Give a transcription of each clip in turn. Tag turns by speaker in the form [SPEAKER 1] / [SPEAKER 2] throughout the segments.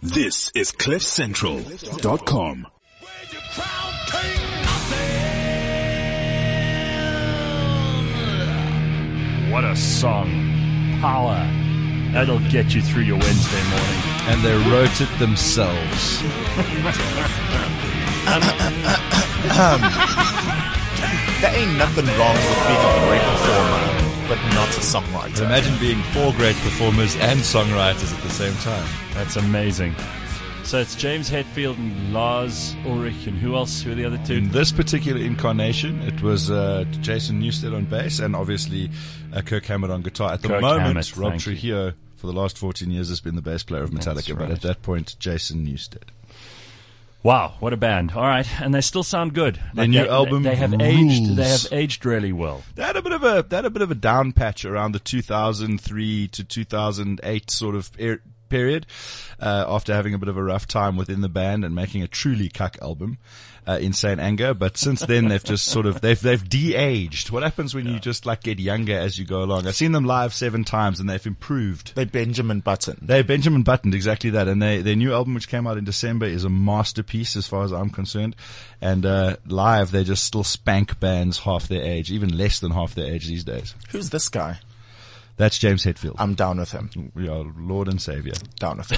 [SPEAKER 1] This is CliffCentral.com.
[SPEAKER 2] What a song. Power. That'll get you through your Wednesday morning.
[SPEAKER 3] And they wrote it themselves.
[SPEAKER 4] There ain't nothing wrong with being a great performer, but not a songwriter.
[SPEAKER 3] But imagine being 4 great performers and songwriters at the same time.
[SPEAKER 2] That's amazing. So it's James Hetfield and Lars Ulrich, and who else? Who are the other two?
[SPEAKER 3] In this particular incarnation, it was Jason Newsted on bass and obviously Kirk Hammett on guitar. At the moment, Rob Trujillo, for the last 14 years, has been the bass player of Metallica, but at that point, Jason Newsted.
[SPEAKER 2] Wow, what a band! All right, and they still sound good.
[SPEAKER 3] Their new album
[SPEAKER 2] they have
[SPEAKER 3] rules.
[SPEAKER 2] aged. They have aged really well.
[SPEAKER 3] They had a bit of a down patch around the 2003 to 2008 sort of period, after having a bit of a rough time within the band and making a truly cuck album, Insane Anger. But since then, they've just sort of, they've de-aged. What happens when you just like get younger as you go along? I've seen them live 7 times and they've improved.
[SPEAKER 4] They Benjamin Button.
[SPEAKER 3] They Benjamin Buttoned, exactly that. And their new album, which came out in December, is a masterpiece as far as I'm concerned. And, live, they just still spank bands half their age, even less than half their age these days.
[SPEAKER 4] Who's this guy?
[SPEAKER 3] That's James Hetfield.
[SPEAKER 4] I'm down with him.
[SPEAKER 3] We are Lord and Savior.
[SPEAKER 4] Down with him.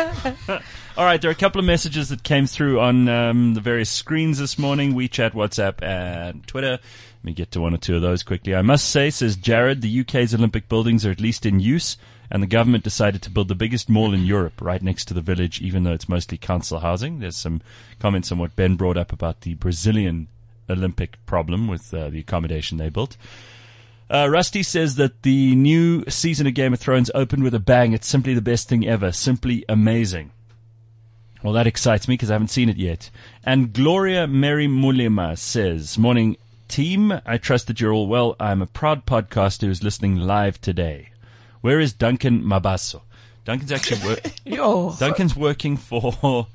[SPEAKER 2] All right, there are a couple of messages that came through on the various screens this morning, WeChat, WhatsApp, and Twitter. Let me get to one or two of those quickly. I must say, says Jared, the UK's Olympic buildings are at least in use, and the government decided to build the biggest mall in Europe right next to the village, even though it's mostly council housing. There's some comments on what Ben brought up about the Brazilian Olympic problem with the accommodation they built. Rusty says that the new season of Game of Thrones opened with a bang. It's simply the best thing ever. Simply amazing. Well, that excites me because I haven't seen it yet. And Gloria Mary Mulima says, morning team, I trust that you're all well. I'm a proud podcaster who's listening live today. Where is Duncan Mabaso? Duncan's actually Duncan's working for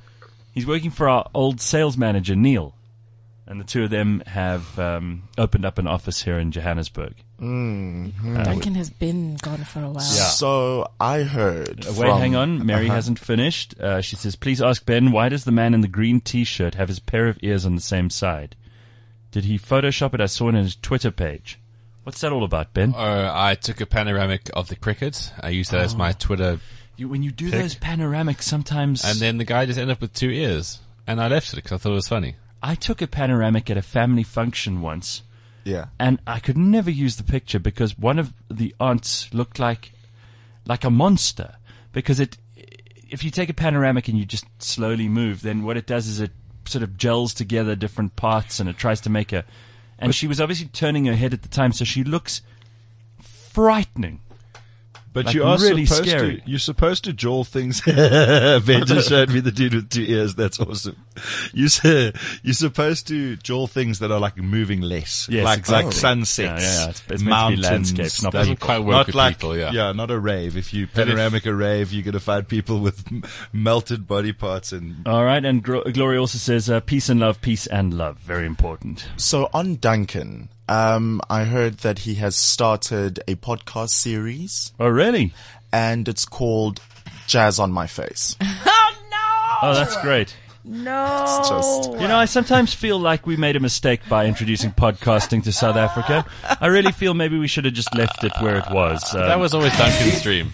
[SPEAKER 2] our old sales manager, Neil. And the two of them have opened up an office here in Johannesburg.
[SPEAKER 4] Mm-hmm.
[SPEAKER 5] Duncan has been gone for a while.
[SPEAKER 4] Yeah. So I heard
[SPEAKER 2] Wait, hang on. Mary hasn't finished. She says, please ask Ben, why does the man in the green T-shirt have his pair of ears on the same side? Did he Photoshop it? I saw it on his Twitter page. What's that all about, Ben?
[SPEAKER 6] I took a panoramic of the cricket. I used that as my Twitter
[SPEAKER 2] When you do
[SPEAKER 6] pic.
[SPEAKER 2] those panoramics, sometimes...
[SPEAKER 6] And then the guy just ended up with 2 ears. And I left it because I thought it was funny.
[SPEAKER 2] I took a panoramic at a family function once.
[SPEAKER 4] Yeah.
[SPEAKER 2] And I could never use the picture because one of the aunts looked like a monster. Because if you take a panoramic and you just slowly move, then what it does is it sort of gels together different parts and it tries to make and she was obviously turning her head at the time, so she looks frightening.
[SPEAKER 3] But
[SPEAKER 2] like
[SPEAKER 3] you are
[SPEAKER 2] really
[SPEAKER 3] supposed
[SPEAKER 2] scary.
[SPEAKER 3] to, you're supposed to jaw things. Ben just showed me the dude with 2 ears. That's awesome. You're supposed to jaw things that are like moving less.
[SPEAKER 2] Yes,
[SPEAKER 3] like
[SPEAKER 2] exactly.
[SPEAKER 3] sunsets.
[SPEAKER 2] Yeah. It's meant to be
[SPEAKER 3] mountains,
[SPEAKER 2] landscapes, not
[SPEAKER 6] doesn't
[SPEAKER 2] people.
[SPEAKER 6] quite work
[SPEAKER 3] not
[SPEAKER 6] with
[SPEAKER 3] like,
[SPEAKER 6] people, yeah.
[SPEAKER 3] Yeah, not a rave. If you panoramic a rave, you're going to find people with melted body parts and...
[SPEAKER 2] All right, and Gloria also says, peace and love, very important.
[SPEAKER 4] So on Duncan, I heard that he has started a podcast series.
[SPEAKER 2] Oh, really?
[SPEAKER 4] And it's called Jazz on My Face.
[SPEAKER 5] Oh, no!
[SPEAKER 2] Oh, that's great.
[SPEAKER 5] No.
[SPEAKER 4] It's just...
[SPEAKER 2] You know, I sometimes feel like we made a mistake by introducing podcasting to South Africa. I really feel maybe we should have just left it where it was.
[SPEAKER 6] That was always Duncan's dream.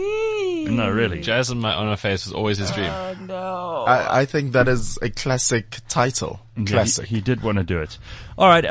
[SPEAKER 2] No, really.
[SPEAKER 6] Jazz on my face was always his dream.
[SPEAKER 5] Oh, no.
[SPEAKER 4] I think that is a classic title. Classic.
[SPEAKER 2] He did want to do it. All right,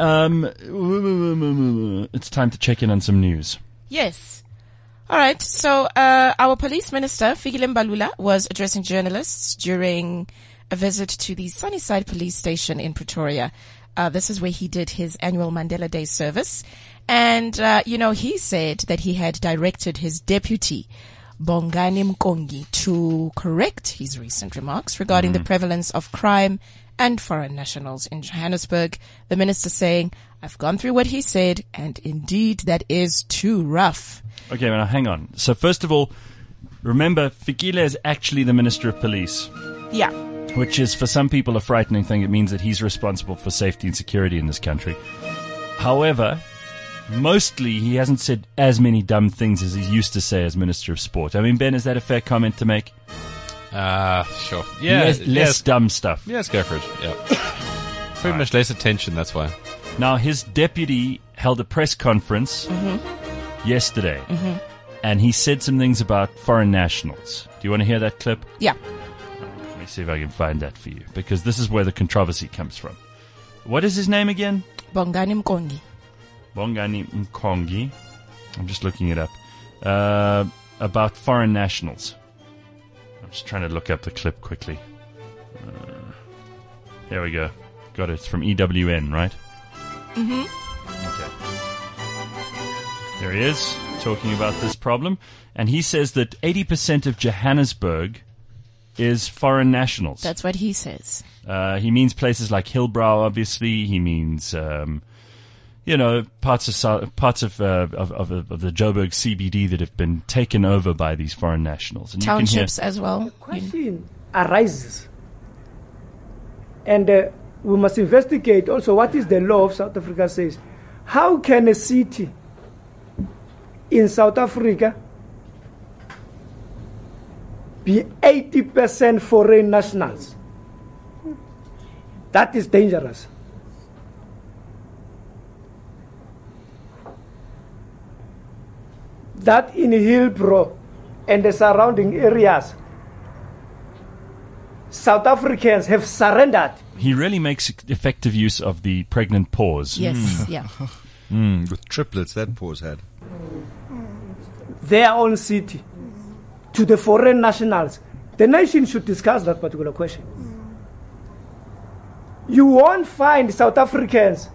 [SPEAKER 2] it's time to check in on some news.
[SPEAKER 5] Yes. All right. So, our police minister, Fikile Mbalula, was addressing journalists during a visit to the Sunnyside police station in Pretoria. This is where he did his annual Mandela Day service. And, he said that he had directed his deputy, Bongani Mkongi, to correct his recent remarks regarding the prevalence of crime and foreign nationals in Johannesburg. The minister saying, I've gone through what he said, and indeed that is too rough.
[SPEAKER 2] Okay, now hang on. So first of all, remember, Fikile is actually the Minister of Police.
[SPEAKER 5] Yeah.
[SPEAKER 2] Which is, for some people, a frightening thing. It means that he's responsible for safety and security in this country. However, mostly he hasn't said as many dumb things as he used to say as Minister of Sport. I mean, Ben, is that a fair comment to make?
[SPEAKER 6] Sure. Yeah.
[SPEAKER 2] Less dumb stuff.
[SPEAKER 6] Yeah, let's go for it. Yeah. Pretty much less attention, that's why.
[SPEAKER 2] Now, his deputy held a press conference yesterday, and he said some things about foreign nationals. Do you want to hear that clip?
[SPEAKER 5] Yeah.
[SPEAKER 2] Let me see if I can find that for you, because this is where the controversy comes from. What is his name again?
[SPEAKER 5] Bongani Mkongi.
[SPEAKER 2] Bongani Mkongi. I'm just looking it up. About foreign nationals. I'm just trying to look up the clip quickly. There we go. Got it. It's from EWN, right? Okay. There he is, talking about this problem. And he says that 80% of Johannesburg is foreign nationals.
[SPEAKER 5] That's what he says.
[SPEAKER 2] He means places like Hillbrow, obviously. He means, parts of the Joburg CBD that have been taken over by these foreign nationals. And
[SPEAKER 5] Townships as well.
[SPEAKER 7] Question arises, and we must investigate also what is the law of South Africa says. How can a city in South Africa be 80% foreign nationals? That is dangerous. That in Hillbrow and the surrounding areas, South Africans have surrendered.
[SPEAKER 2] He really makes effective use of the pregnant pause.
[SPEAKER 5] Yes, yeah.
[SPEAKER 3] With triplets that pause had.
[SPEAKER 7] Their own city to the foreign nationals. The nation should discuss that particular question. You won't find South Africans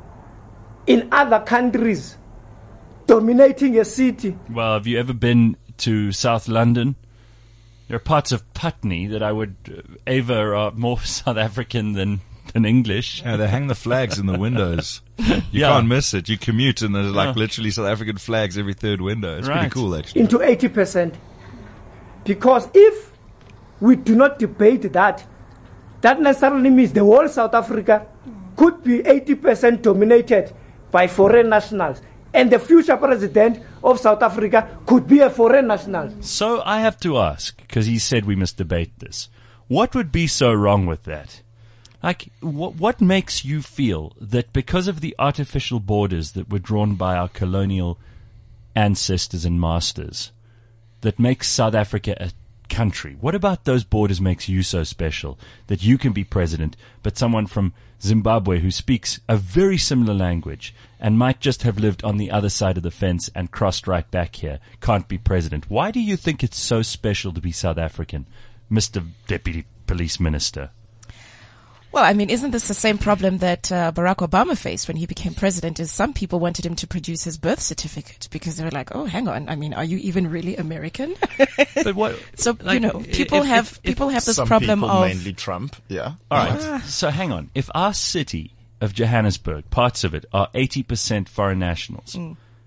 [SPEAKER 7] in other countries dominating a city.
[SPEAKER 2] Well, have you ever been to South London? There are parts of Putney that I would aver are more South African than English.
[SPEAKER 3] Yeah, they hang the flags in the windows. You can't miss it. You commute and there's like literally South African flags every third window. It's pretty cool, actually.
[SPEAKER 7] Into 80%. Because if we do not debate that necessarily means the whole South Africa could be 80% dominated by foreign nationals. And the future president of South Africa could be a foreign national.
[SPEAKER 2] So I have to ask, because he said we must debate this, what would be so wrong with that? Like, what makes you feel that because of the artificial borders that were drawn by our colonial ancestors and masters, that makes South Africa a country? What about those borders makes you so special that you can be president, but someone from Zimbabwe who speaks a very similar language and might just have lived on the other side of the fence and crossed right back here can't be president? Why do you think it's so special to be South African, Mr. Deputy Police Minister?
[SPEAKER 5] Well, I mean, isn't this the same problem that Barack Obama faced when he became president? Is some people wanted him to produce his birth certificate because they were like, "Oh, hang on, I mean, are you even really American?"
[SPEAKER 2] But what?
[SPEAKER 5] So like, people have this
[SPEAKER 4] some
[SPEAKER 5] problem
[SPEAKER 4] people,
[SPEAKER 5] of
[SPEAKER 4] mainly Trump. Yeah.
[SPEAKER 2] All right. So hang on. If our city of Johannesburg, parts of it, are 80% foreign nationals,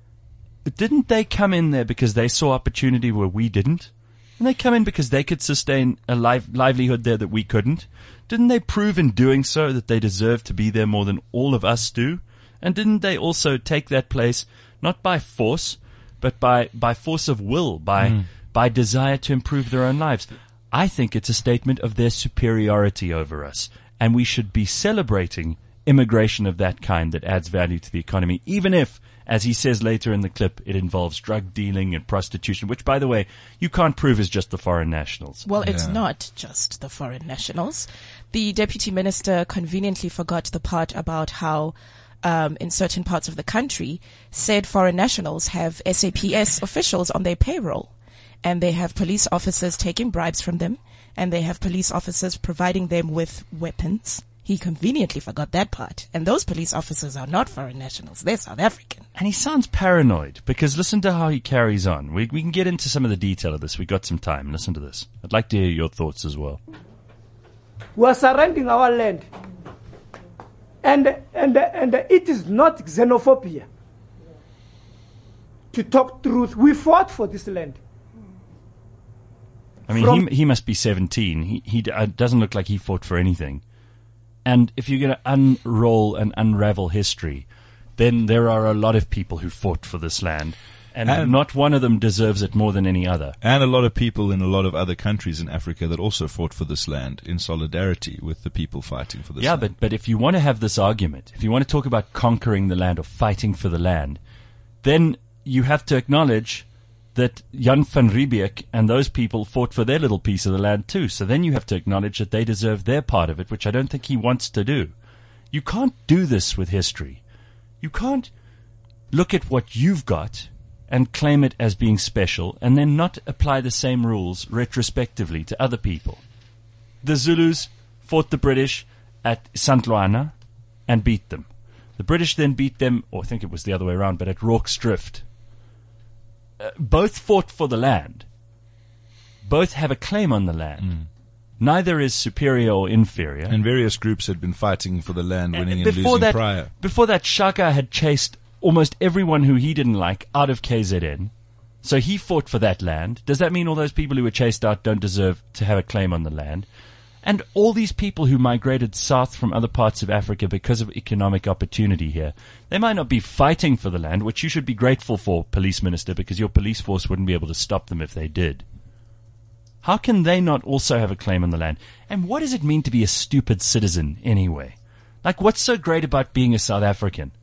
[SPEAKER 2] didn't they come in there because they saw opportunity where we didn't? Didn't they come in because they could sustain a livelihood there that we couldn't? Didn't they prove in doing so that they deserve to be there more than all of us do? And didn't they also take that place not by force, but by force of will, by desire to improve their own lives? I think it's a statement of their superiority over us, and we should be celebrating immigration of that kind that adds value to the economy, even if, as he says later in the clip, it involves drug dealing and prostitution, which, by the way, you can't prove is just the foreign nationals.
[SPEAKER 5] Well, it's not just the foreign nationals. The deputy minister conveniently forgot the part about how in certain parts of the country, said foreign nationals have SAPS officials on their payroll, and they have police officers taking bribes from them, and they have police officers providing them with weapons. He conveniently forgot that part. And those police officers are not foreign nationals. They're South African.
[SPEAKER 2] And he sounds paranoid because listen to how he carries on. We can get into some of the detail of this. We've got some time. Listen to this. I'd like to hear your thoughts as well.
[SPEAKER 7] We are surrendering our land. And it is not xenophobia. To talk truth, we fought for this land.
[SPEAKER 2] I mean, he must be 17. He doesn't look like he fought for anything. And if you're going to unroll and unravel history, then there are a lot of people who fought for this land. And not one of them deserves it more than any other.
[SPEAKER 3] And a lot of people in a lot of other countries in Africa that also fought for this land in solidarity with the people fighting for this land.
[SPEAKER 2] Yeah, but if you want to have this argument, if you want to talk about conquering the land or fighting for the land, then you have to acknowledge that Jan van Riebeeck and those people fought for their little piece of the land too. So then you have to acknowledge that they deserve their part of it, which I don't think he wants to do. You can't do this with history. You can't look at what you've got and claim it as being special, and then not apply the same rules retrospectively to other people. The Zulus fought the British at St. Luana and beat them. The British then beat them, or I think it was the other way around, but at Rorke's Drift. Both fought for the land. Both have a claim on the land. Neither is superior or inferior.
[SPEAKER 3] And various groups had been fighting for the land, winning and losing prior.
[SPEAKER 2] Before that, Shaka had chased almost everyone who he didn't like out of KZN. So he fought for that land. Does that mean all those people who were chased out don't deserve to have a claim on the land? And all these people who migrated south from other parts of Africa because of economic opportunity here, they might not be fighting for the land, which you should be grateful for, Police Minister, because your police force wouldn't be able to stop them if they did. How can they not also have a claim on the land? And what does it mean to be a stupid citizen anyway? Like, what's so great about being a South African?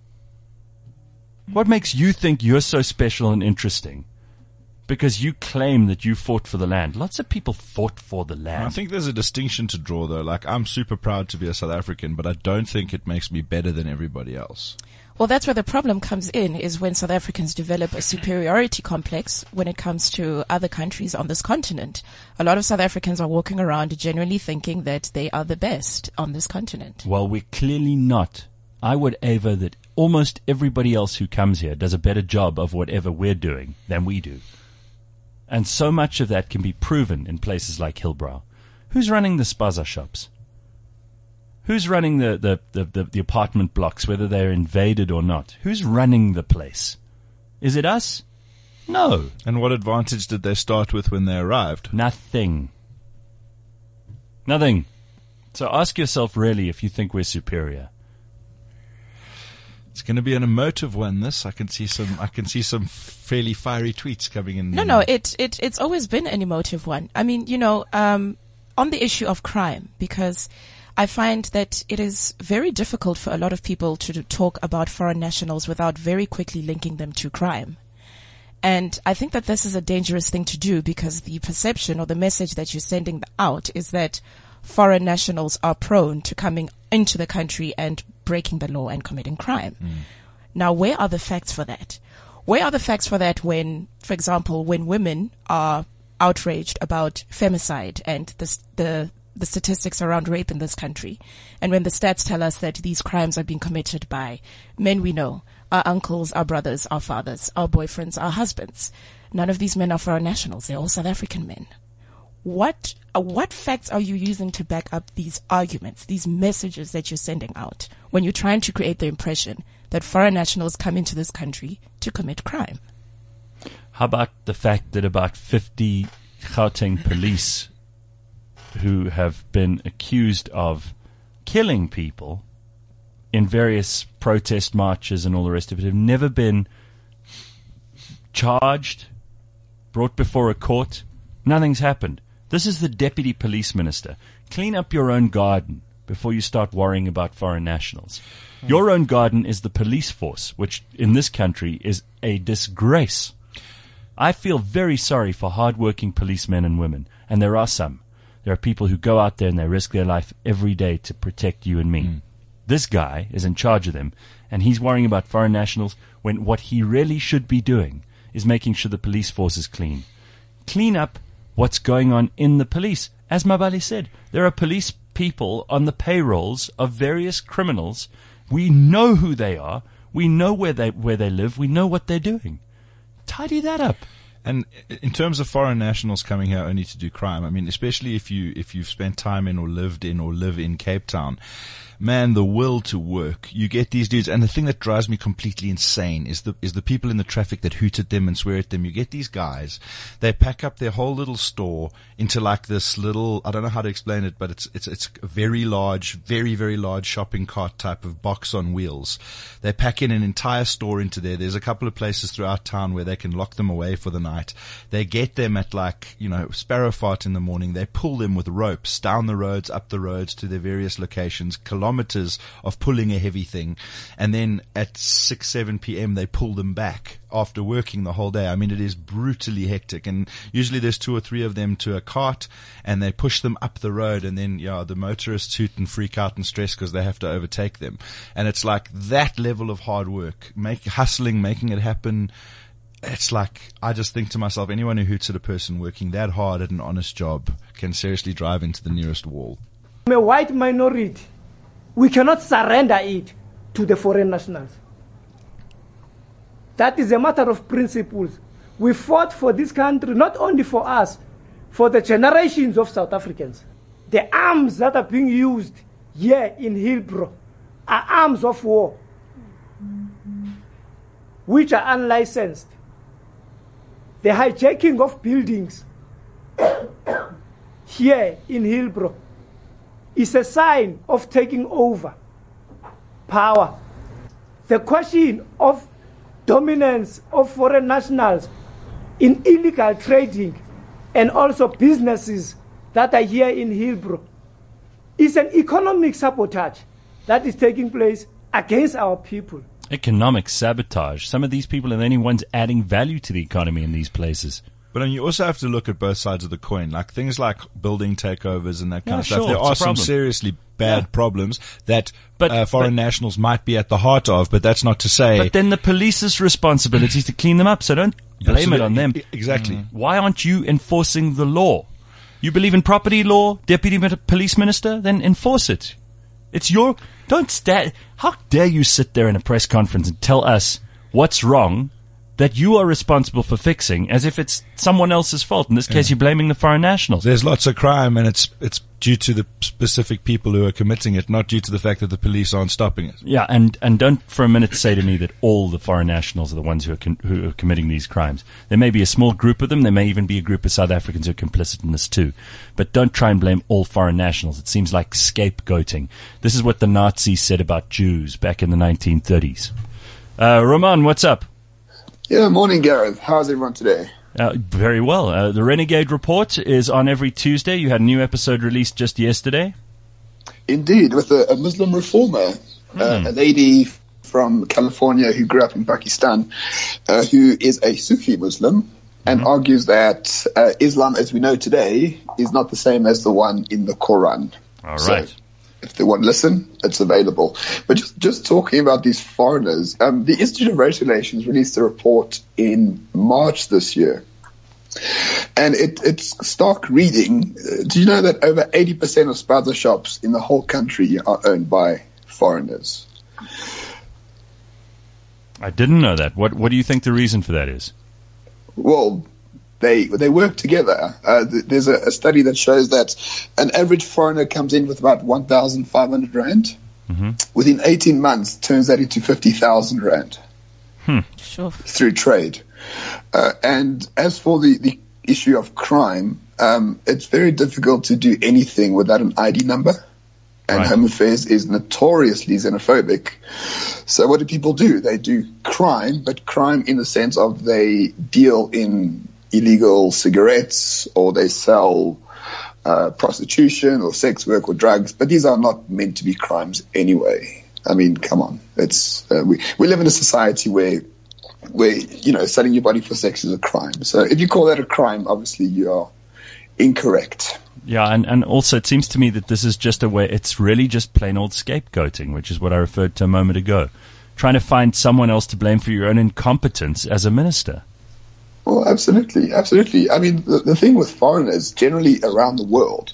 [SPEAKER 2] What makes you think you're so special and interesting? Because you claim that you fought for the land. Lots of people fought for the land.
[SPEAKER 3] I think there's a distinction to draw, though. Like, I'm super proud to be a South African, but I don't think it makes me better than everybody else.
[SPEAKER 5] Well, that's where the problem comes in, is when South Africans develop a superiority complex when it comes to other countries on this continent. A lot of South Africans are walking around genuinely thinking that they are the best on this continent.
[SPEAKER 2] Well, we're clearly not. I would aver that almost everybody else who comes here does a better job of whatever we're doing than we do. And so much of that can be proven in places like Hillbrow. Who's running the spaza shops? Who's running the apartment blocks, whether they're invaded or not? Who's running the place? Is it us? No.
[SPEAKER 3] And what advantage did they start with when they arrived?
[SPEAKER 2] Nothing. Nothing. So ask yourself really if you think we're superior.
[SPEAKER 3] It's going to be an emotive one, this. I can see some fairly fiery tweets coming in.
[SPEAKER 5] No, it's always been an emotive one. I mean, on the issue of crime, because I find that it is very difficult for a lot of people to talk about foreign nationals without very quickly linking them to crime. And I think that this is a dangerous thing to do, because the perception or the message that you're sending out is that foreign nationals are prone to coming into the country and breaking the law and committing crime. Now, where are the facts for that? Where are the facts for that when, for example, when women are outraged about femicide and the statistics around rape in this country, and when the stats tell us that these crimes are being committed by men we know, our uncles, our brothers, our fathers, our boyfriends, our husbands? None of these men are foreign nationals. They're all South African men. What facts are you using to back up these arguments, these messages that you're sending out when you're trying to create the impression that foreign nationals come into this country to commit crime?
[SPEAKER 2] How about the fact that about 50 Gauteng police who have been accused of killing people in various protest marches and all the rest of it have never been charged, brought before a court? Nothing's happened. This is the Deputy Police Minister. Clean up your own garden before you start worrying about foreign nationals. Your own garden is the police force, which in this country is a disgrace. I feel very sorry for hard-working policemen and women, and there are some. There are people who go out there and they risk their life every day to protect you and me. This guy is in charge of them, and he's worrying about foreign nationals when what he really should be doing is making sure the police force is clean. Clean up what's going on in the police. As Mabali said, there are police people on the payrolls of various criminals. We know who they are. We know where they live. We know what they're doing. Tidy that up.
[SPEAKER 3] And in terms of foreign nationals coming here only to do crime, I mean, especially if you've spent time in or lived in or live in Cape Town, man, the will to work. You get these dudes, and the thing that drives me completely insane is the people in the traffic that hoot at them and swear at them. You get these guys, they pack up their whole little store into like this little, I don't know how to explain it, but it's a very large, very, very large shopping cart type of box on wheels. They pack in an entire store into there. There's a couple of places throughout town where they can lock them away for the night. They get them at like, Sparrowfart in the morning. They pull them with ropes down the roads, up the roads to their various locations, kilometers of pulling a heavy thing, and then at 6-7 p.m. they pull them back after working the whole day. I mean, it is brutally hectic, and usually there's 2 or 3 of them to a cart, and they push them up the road, and then the motorists hoot and freak out and stress because they have to overtake them. And it's like that level of hard work, hustling, making it happen. It's like, I just think to myself, anyone who hoots at a person working that hard at an honest job can seriously drive into the nearest wall.
[SPEAKER 7] I'm a white minority. We cannot surrender it to the foreign nationals. That is a matter of principles. We fought for this country, not only for us, for the generations of South Africans. The arms that are being used here in Hillbrow are arms of war, which are unlicensed. The hijacking of buildings here in Hillbrow is a sign of taking over power. The question of dominance of foreign nationals in illegal trading and also businesses that are here in Hillbrow is an economic sabotage that is taking place against our people.
[SPEAKER 2] Economic sabotage. Some of these people are the only ones adding value to the economy in these places.
[SPEAKER 3] But you also have to look at both sides of the coin, like things like building takeovers and that kind of stuff.
[SPEAKER 2] Sure,
[SPEAKER 3] There are some seriously bad problems that foreign nationals might be at the heart of, but that's not to say...
[SPEAKER 2] But then the police's responsibility is to clean them up, so don't blame it on them.
[SPEAKER 3] Exactly.
[SPEAKER 2] Why aren't you enforcing the law? You believe in property law, Deputy Police Minister? Then enforce it. It's your... How dare you sit there in a press conference and tell us what's wrong that you are responsible for fixing, as if it's someone else's fault. In this case, you're blaming the foreign nationals.
[SPEAKER 3] There's lots of crime, and it's due to the specific people who are committing it, not due to the fact that the police aren't stopping it.
[SPEAKER 2] Yeah, and don't for a minute say to me that all the foreign nationals are the ones who are committing these crimes. There may be a small group of them. There may even be a group of South Africans who are complicit in this too. But don't try and blame all foreign nationals. It seems like scapegoating. This is what the Nazis said about Jews back in the 1930s. Roman, what's up?
[SPEAKER 8] Yeah, morning, Gareth. How's everyone today?
[SPEAKER 2] Very well. The Renegade Report is on every Tuesday. You had a new episode released just yesterday.
[SPEAKER 8] Indeed, with a Muslim reformer, a lady from California who grew up in Pakistan, who is a Sufi Muslim and argues that Islam as we know today is not the same as the one in the Quran.
[SPEAKER 2] All right.
[SPEAKER 8] So, if they want to listen, it's available. But just talking about these foreigners, the Institute of Race Relations released a report in March this year. And it's stark reading. Do you know that over 80% of spaza shops in the whole country are owned by foreigners?
[SPEAKER 2] I didn't know that. What do you think the reason for that is?
[SPEAKER 8] Well, they work together. There's a study that shows that an average foreigner comes in with about 1,500 rand. Mm-hmm. Within 18 months, turns that into 50,000 rand through trade. And as for the issue of crime, it's very difficult to do anything without an ID number. And Home Affairs is notoriously xenophobic. So what do people do? They do crime, but crime in the sense of they deal in illegal cigarettes, or they sell prostitution or sex work or drugs, but these are not meant to be crimes anyway. I mean, come on. It's we live in a society where selling your body for sex is a crime. So if you call that a crime, obviously you are incorrect.
[SPEAKER 2] Yeah, and also it seems to me that this is just a way, it's really just plain old scapegoating, which is what I referred to a moment ago. Trying to find someone else to blame for your own incompetence as a minister.
[SPEAKER 8] Well, absolutely, absolutely. I mean, the thing with foreigners generally around the world,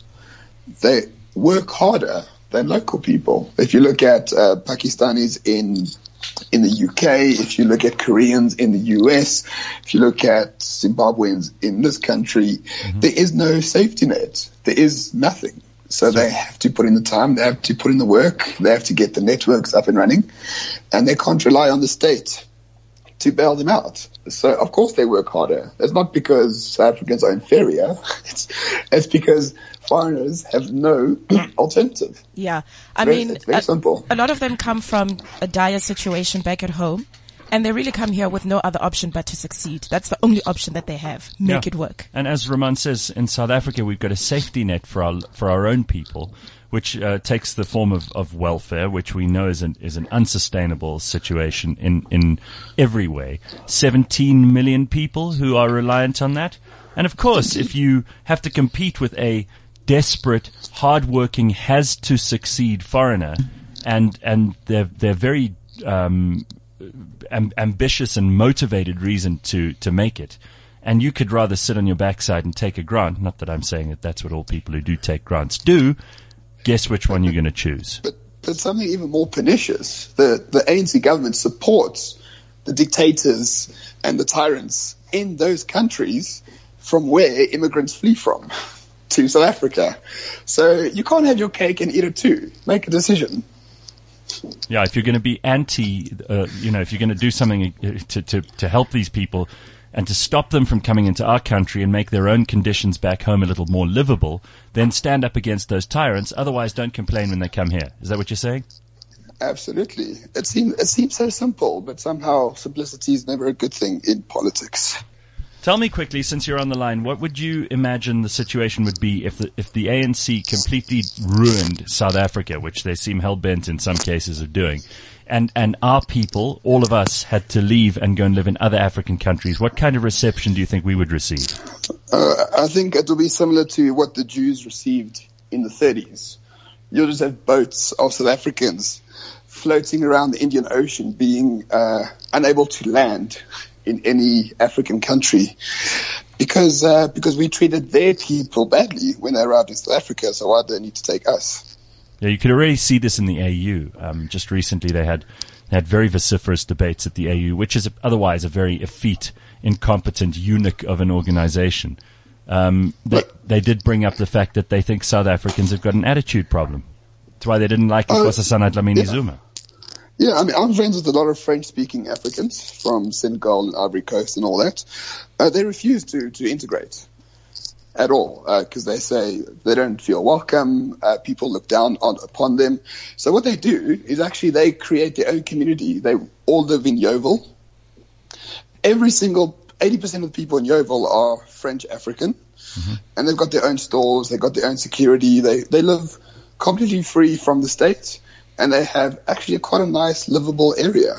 [SPEAKER 8] they work harder than local people. If you look at Pakistanis in in the UK, if you look at Koreans in the US, if you look at Zimbabweans in this country, there is no safety net. There is nothing. So they have to put in the time, they have to put in the work, they have to get the networks up and running, and they can't rely on the state to bail them out. So of course they work harder. It's not because South Africans are inferior. It's because foreigners have no alternative.
[SPEAKER 5] Yeah.
[SPEAKER 8] It's very simple.
[SPEAKER 5] A lot of them come from a dire situation back at home, and they really come here with no other option but to succeed. That's the only option that they have. Make it work.
[SPEAKER 2] And as Roman says, in South Africa, we've got a safety net for our own people, which takes the form of welfare, which we know is an unsustainable situation in every way. 17 million people who are reliant on that. And of course, if you have to compete with a desperate, hardworking, has to succeed foreigner, and they're very ambitious and motivated reason to make it, and you could rather sit on your backside and take a grant. Not that I'm saying that that's what all people who do take grants do. Guess which one you're going to choose.
[SPEAKER 8] But something even more pernicious. The ANC government supports the dictators and the tyrants in those countries from where immigrants flee from to South Africa. So you can't have your cake and eat it too. Make a decision.
[SPEAKER 2] Yeah, if you're going to be if you're going to do something to help these people and to stop them from coming into our country and make their own conditions back home a little more livable, then stand up against those tyrants. Otherwise, don't complain when they come here. Is that what you're saying?
[SPEAKER 8] Absolutely. It seems so simple, but somehow simplicity is never a good thing in politics.
[SPEAKER 2] Tell me quickly, since you're on the line, what would you imagine the situation would be if the ANC completely ruined South Africa, which they seem hell-bent in some cases of doing, and our people, all of us, had to leave and go and live in other African countries? What kind of reception do you think we would receive?
[SPEAKER 8] I think it will be similar to what the Jews received in the 30s. You'll just have boats of South Africans floating around the Indian Ocean, being unable to land in any African country because we treated their people badly when they arrived in South Africa. So why do they need to take us?
[SPEAKER 2] Yeah, you could already see this in the AU. Just recently they had very vociferous debates at the AU, which is otherwise a very effete, incompetent eunuch of an organization. They did bring up the fact that they think South Africans have got an attitude problem. That's why they didn't like Nkosazana Dlamini Zuma.
[SPEAKER 8] Yeah, I mean, I'm friends with a lot of French-speaking Africans from Senegal and Ivory Coast and all that. They refuse to integrate at all because they say they don't feel welcome. People look down upon them. So what they do is actually they create their own community. They all live in Yeovil. Every single 80% of the people in Yeovil are French African, and they've got their own stores. They've got their own security. They live completely free from the state. And they have actually quite a nice, livable area.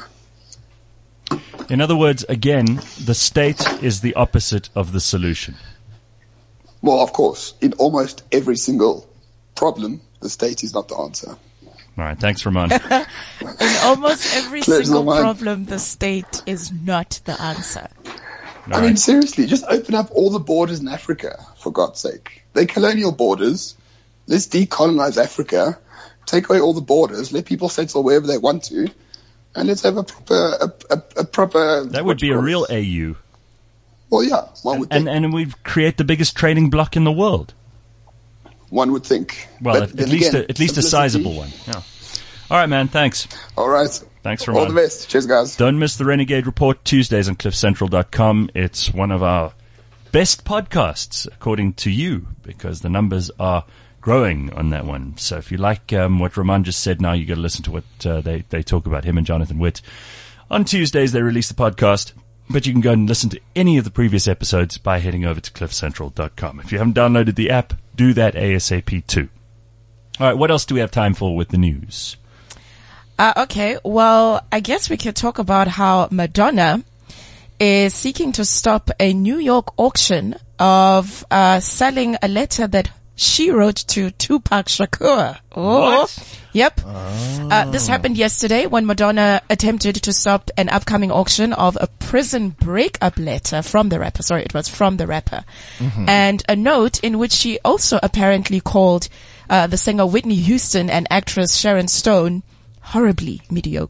[SPEAKER 2] In other words, again, the state is the opposite of the solution.
[SPEAKER 8] Well, of course, in almost every single problem, the state is not the answer.
[SPEAKER 2] All right, thanks, Ramon.
[SPEAKER 5] In almost every single problem, the state is not the answer.
[SPEAKER 8] I mean, seriously, just open up all the borders in Africa, for God's sake. They're colonial borders. Let's decolonize Africa. Take away all the borders, let people settle wherever they want to, and let's have a proper.
[SPEAKER 2] That would be a real AU.
[SPEAKER 8] Well, yeah, one would think.
[SPEAKER 2] And we'd create the biggest trading bloc in the world.
[SPEAKER 8] One would think.
[SPEAKER 2] Well, at least a sizable one. Yeah. All right, man. Thanks.
[SPEAKER 8] All right.
[SPEAKER 2] Thanks, Ramon.
[SPEAKER 8] All the best. Cheers, guys.
[SPEAKER 2] Don't miss the Renegade Report Tuesdays on CliffCentral.com. It's one of our best podcasts, according to you, because the numbers are growing on that one. So if you like what Roman just said, now you got to listen to what they talk about, him and Jonathan Witt. On Tuesdays, they release the podcast, but you can go and listen to any of the previous episodes by heading over to CliffCentral.com. If you haven't downloaded the app, do that ASAP too. All right, what else do we have time for with the news?
[SPEAKER 5] Okay, well, I guess we could talk about how Madonna is seeking to stop a New York auction of selling a letter that she wrote to Tupac Shakur. Oh,
[SPEAKER 2] what?
[SPEAKER 5] Yep. This happened yesterday when Madonna attempted to stop an upcoming auction of a prison breakup letter from the rapper. Sorry, it was from the rapper. And a note in which she also apparently called the singer Whitney Houston and actress Sharon Stone horribly mediocre.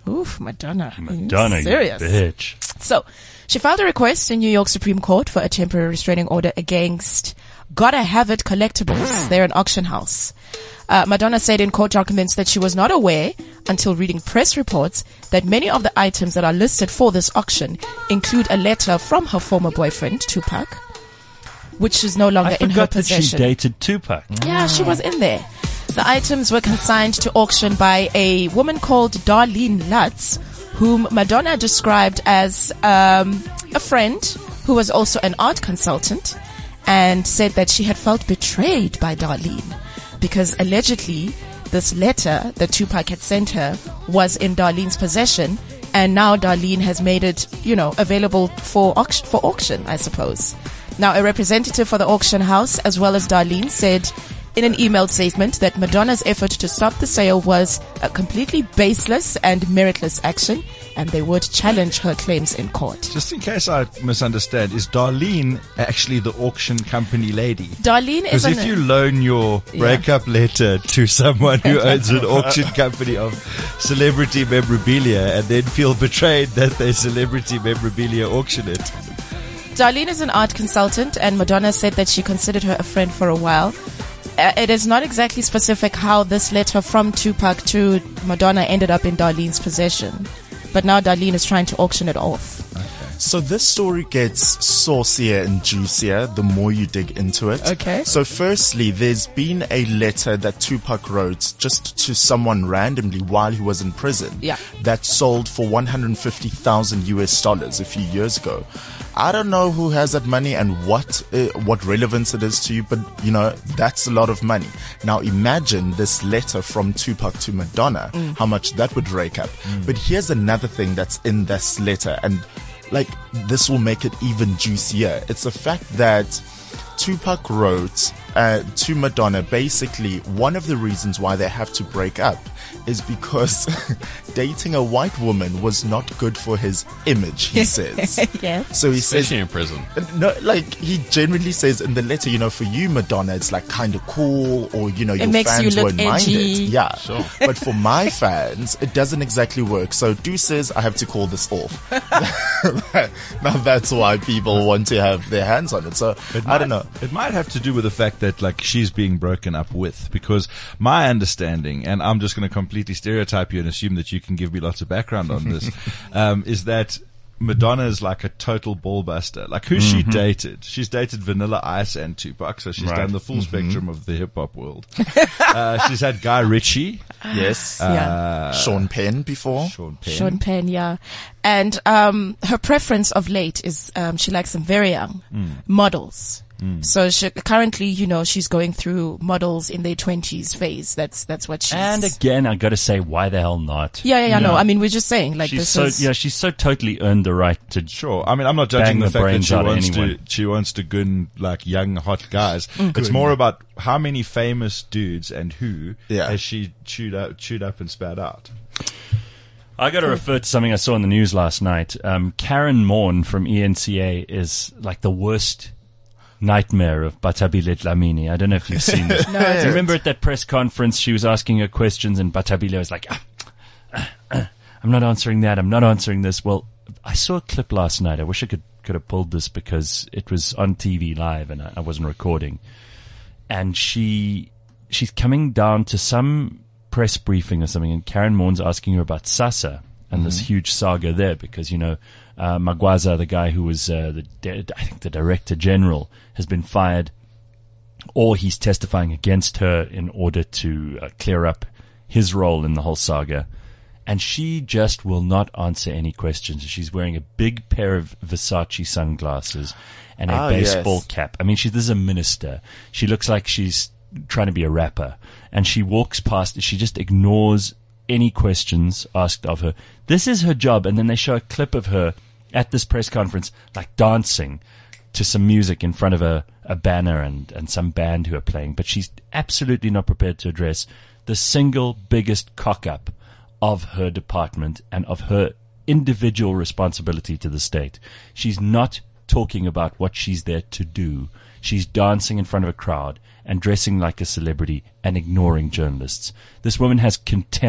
[SPEAKER 5] Oof, Madonna.
[SPEAKER 2] Madonna, you
[SPEAKER 5] Serious.
[SPEAKER 2] bitch.
[SPEAKER 5] So, she filed a request in New York Supreme Court for a temporary restraining order against Gotta Have It Collectibles. They're an auction house. Madonna said in court documents that she was not aware until reading press reports that many of the items that are listed for this auction include a letter from her former boyfriend, Tupac, which is no longer
[SPEAKER 2] I
[SPEAKER 5] in her
[SPEAKER 2] forgot that she
[SPEAKER 5] possession.
[SPEAKER 2] dated Tupac.
[SPEAKER 5] Yeah, she was in there. The items were consigned to auction by a woman called Darlene Lutz, whom Madonna described as a friend who was also an art consultant, and said that she had felt betrayed by Darlene because allegedly this letter that Tupac had sent her was in Darlene's possession, and now Darlene has made it, available for auction, I suppose. Now, a representative for the auction house, as well as Darlene, said in an emailed statement that Madonna's effort to stop the sale was a completely baseless and meritless action, and they would challenge her claims in court.
[SPEAKER 3] Just in case I misunderstand, is Darlene actually the auction company lady?
[SPEAKER 5] Darlene is
[SPEAKER 3] Because if you loan your breakup letter to someone who owns an auction company of celebrity memorabilia and then feel betrayed that they celebrity memorabilia auction it.
[SPEAKER 5] Darlene is an art consultant, and Madonna said that she considered her a friend for a while. It is not exactly specific how this letter from Tupac to Madonna ended up in Darlene's possession. But now Darlene is trying to auction it off.
[SPEAKER 4] So this story gets saucier and juicier the more you dig into it.
[SPEAKER 5] Okay.
[SPEAKER 4] So firstly, there's been a letter that Tupac wrote just to someone randomly while he was in prison.
[SPEAKER 5] Yeah.
[SPEAKER 4] That sold for $150,000 a few years ago. I don't know who has that money and what relevance it is to you, but that's a lot of money. Now imagine this letter from Tupac to Madonna, how much that would rake up. But here's another thing that's in this letter, and this will make it even juicier. It's the fact that Tupac wrote to Madonna, basically one of the reasons why they have to break up is because dating a white woman was not good for his image, he says.
[SPEAKER 5] Yes.
[SPEAKER 4] So he
[SPEAKER 6] Especially
[SPEAKER 4] says,
[SPEAKER 6] in prison.
[SPEAKER 4] no, he genuinely says in the letter, for you, Madonna, it's kind of cool, or, your
[SPEAKER 5] makes
[SPEAKER 4] fans
[SPEAKER 5] you look
[SPEAKER 4] won't mind
[SPEAKER 5] edgy.
[SPEAKER 4] it. Yeah.
[SPEAKER 6] Sure.
[SPEAKER 4] But for my fans, it doesn't exactly work. So deuces, I have to call this off. Now that's why people want to have their hands on it. So I don't know.
[SPEAKER 3] It might have to do with the fact that she's being broken up with, because my understanding, and I'm just going to completely stereotype you and assume that you can give me lots of background on this, is that Madonna is like a total ballbuster. Who's she dated? She's dated Vanilla Ice and Tupac, so she's done the full spectrum of the hip hop world. She's had Guy Ritchie.
[SPEAKER 4] Yes. Sean Penn before.
[SPEAKER 5] Sean Penn, yeah. And her preference of late is she likes some very young models. So she currently, she's going through models in their 20s phase. That's what she's.
[SPEAKER 2] And again, I got to say, why the hell not?
[SPEAKER 5] Yeah. No, I mean, we're just saying,
[SPEAKER 2] she's so totally earned the right to.
[SPEAKER 3] Sure. I mean, I'm not judging the fact that
[SPEAKER 2] anyone.
[SPEAKER 3] she wants to gun young hot guys. It's more about how many famous dudes and who has she chewed up and spat out.
[SPEAKER 2] I got to refer to something I saw in the news last night. Karen Morn from ENCA is the worst nightmare of Batabile Dlamini. I don't know if you've seen this.
[SPEAKER 5] No, I
[SPEAKER 2] remember at that press conference, she was asking her questions, and Batabile was like, I'm not answering that. I'm not answering this. Well, I saw a clip last night. I wish I could have pulled this because it was on TV live and I wasn't recording. And she's coming down to some press briefing or something, and Karen Morn's asking her about SASSA and this huge saga there because, Magwaza, the guy who was I think the Director General, has been fired, or he's testifying against her in order to clear up his role in the whole saga. And she just will not answer any questions. She's wearing a big pair of Versace sunglasses and a baseball cap. I mean, this is a minister. She looks like she's trying to be a rapper, and she walks past. She just ignores any questions asked of her. This is her job. And then they show a clip of her at this press conference, dancing to some music in front of a banner and some band who are playing. But she's absolutely not prepared to address the single biggest cock-up of her department and of her individual responsibility to the state. She's not talking about what she's there to do. She's dancing in front of a crowd and dressing like a celebrity and ignoring journalists. This woman has contempt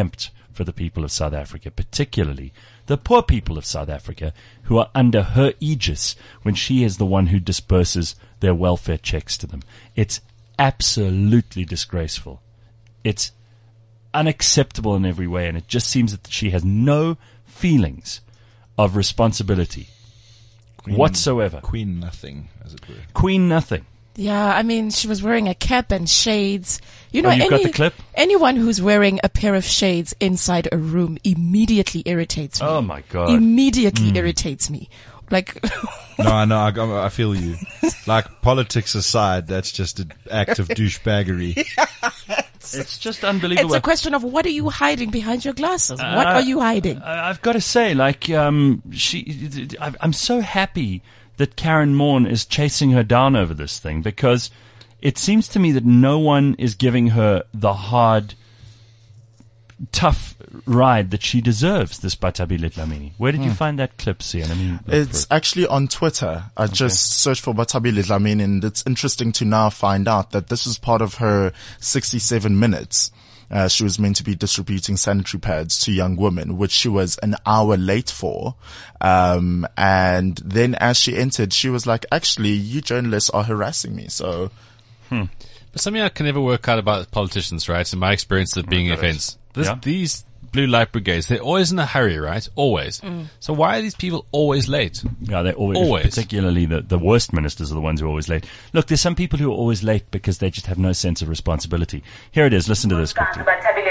[SPEAKER 2] for the people of South Africa, particularly the poor people of South Africa who are under her aegis when she is the one who disperses their welfare checks to them. It's absolutely disgraceful. It's unacceptable in every way, and it just seems that she has no feelings of responsibility whatsoever.
[SPEAKER 3] Queen nothing, as it were.
[SPEAKER 2] Queen nothing.
[SPEAKER 5] Yeah, I mean, she was wearing a cap and shades. You know,
[SPEAKER 2] Oh, you've got the clip?
[SPEAKER 5] Anyone who's wearing a pair of shades inside a room immediately irritates me.
[SPEAKER 2] Oh my God.
[SPEAKER 5] Immediately irritates me. Like,
[SPEAKER 3] No, I feel you. Like, politics aside, that's just an act of douchebaggery.
[SPEAKER 2] It's just unbelievable.
[SPEAKER 5] it's a question of what are you hiding behind your glasses? What are you hiding?
[SPEAKER 2] I've got to say, like, I'm so happy that Karen Morn is chasing her down over this thing, because it seems to me that no one is giving her the hard, tough ride that she deserves, this Bathabile Dlamini. Where did you find that clip, Sian? I mean,
[SPEAKER 4] It's actually on Twitter. I just searched for Bathabile Dlamini, and it's interesting to now find out that this was part of her 67 minutes. She was meant to be distributing sanitary pads to young women, which she was an hour late for. And then as she entered, she was like, actually, you journalists are harassing me. So,
[SPEAKER 6] But something I can never work out about politicians, right? In my experience of being events, these blue light brigades, they're always in a hurry, right? Always. So why are these people always late?
[SPEAKER 2] yeah, they're always. Particularly the worst ministers are the ones who are always late. Look, there's some people who are always late because they just have no sense of responsibility. Here it is. Listen to this quickly.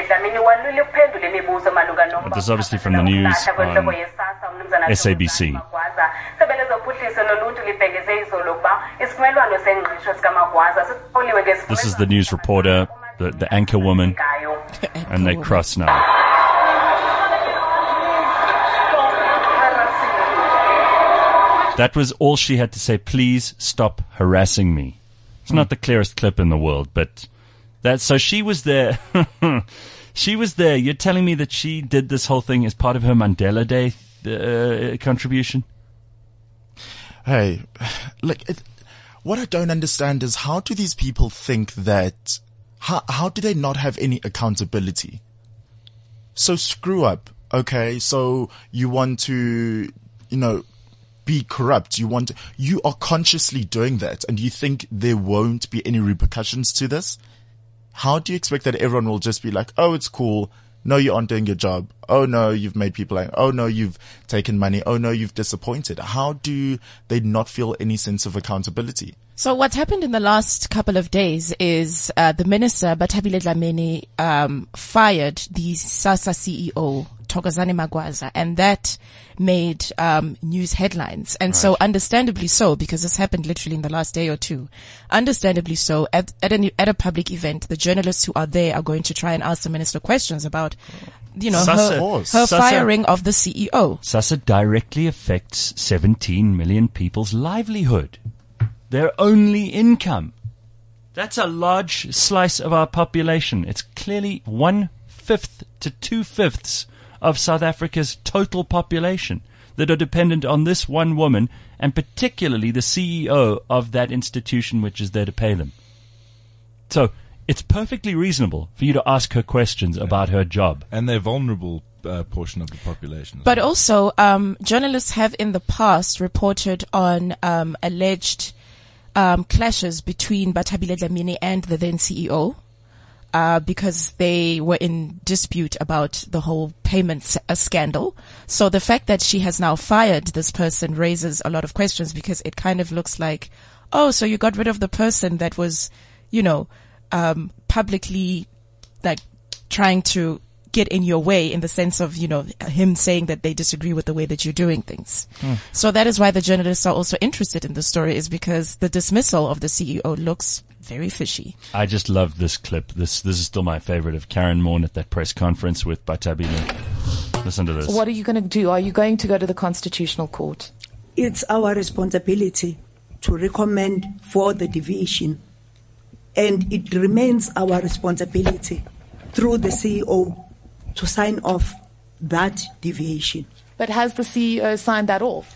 [SPEAKER 2] This is obviously from the news on SABC. This is the news reporter, the anchor woman, and they cross now. That was all she had to say. Please stop harassing me. It's not the clearest clip in the world, but so she was there. She was there. You're telling me that she did this whole thing as part of her Mandela Day contribution?
[SPEAKER 4] hey, like, what I don't understand is how do these people think that, how do they not have any accountability? So screw up. Okay. So you want to, be corrupt. You are consciously doing that, and you think there won't be any repercussions to this? How do you expect that everyone will just be like, oh, it's cool. No, you aren't doing your job. Oh no, you've made people like, oh no, you've taken money. Oh no, you've disappointed. How do they not feel any sense of accountability?
[SPEAKER 5] So what's happened in the last couple of days is the minister, Bathabile Dlamini, fired the SASSA CEO, Thokozani Magwaza, and that made news headlines. And so understandably so, because this happened literally in the last day or two, understandably so, at a public event, the journalists who are there are going to try and ask the minister questions about, her firing of the CEO.
[SPEAKER 2] SASSA directly affects 17 million people's livelihood. Their only income. That's a large slice of our population. It's clearly 1/5 to 2/5 of South Africa's total population that are dependent on this one woman, and particularly the CEO of that institution which is there to pay them. So it's perfectly reasonable for you to ask her questions about her job.
[SPEAKER 3] And they're vulnerable portion of the population.
[SPEAKER 5] But also, journalists have in the past reported on alleged clashes between Bathabile Dlamini and the then CEO, because they were in dispute about the whole payment scandal. So the fact that she has now fired this person raises a lot of questions, because it kind of looks like, oh, so you got rid of the person that was, publicly like trying to get in your way, in the sense of, him saying that they disagree with the way that you're doing things. So that is why the journalists are also interested in the story, is because the dismissal of the CEO looks very fishy.
[SPEAKER 2] I just love this clip. This is still my favorite, of Karen Morn at that press conference with Bathabile. Listen to this.
[SPEAKER 9] What are you going to do? Are you going to go to the Constitutional Court?
[SPEAKER 10] It's our responsibility to recommend for the deviation, and it remains our responsibility through the CEO to sign off that deviation.
[SPEAKER 9] But has the CEO signed that off?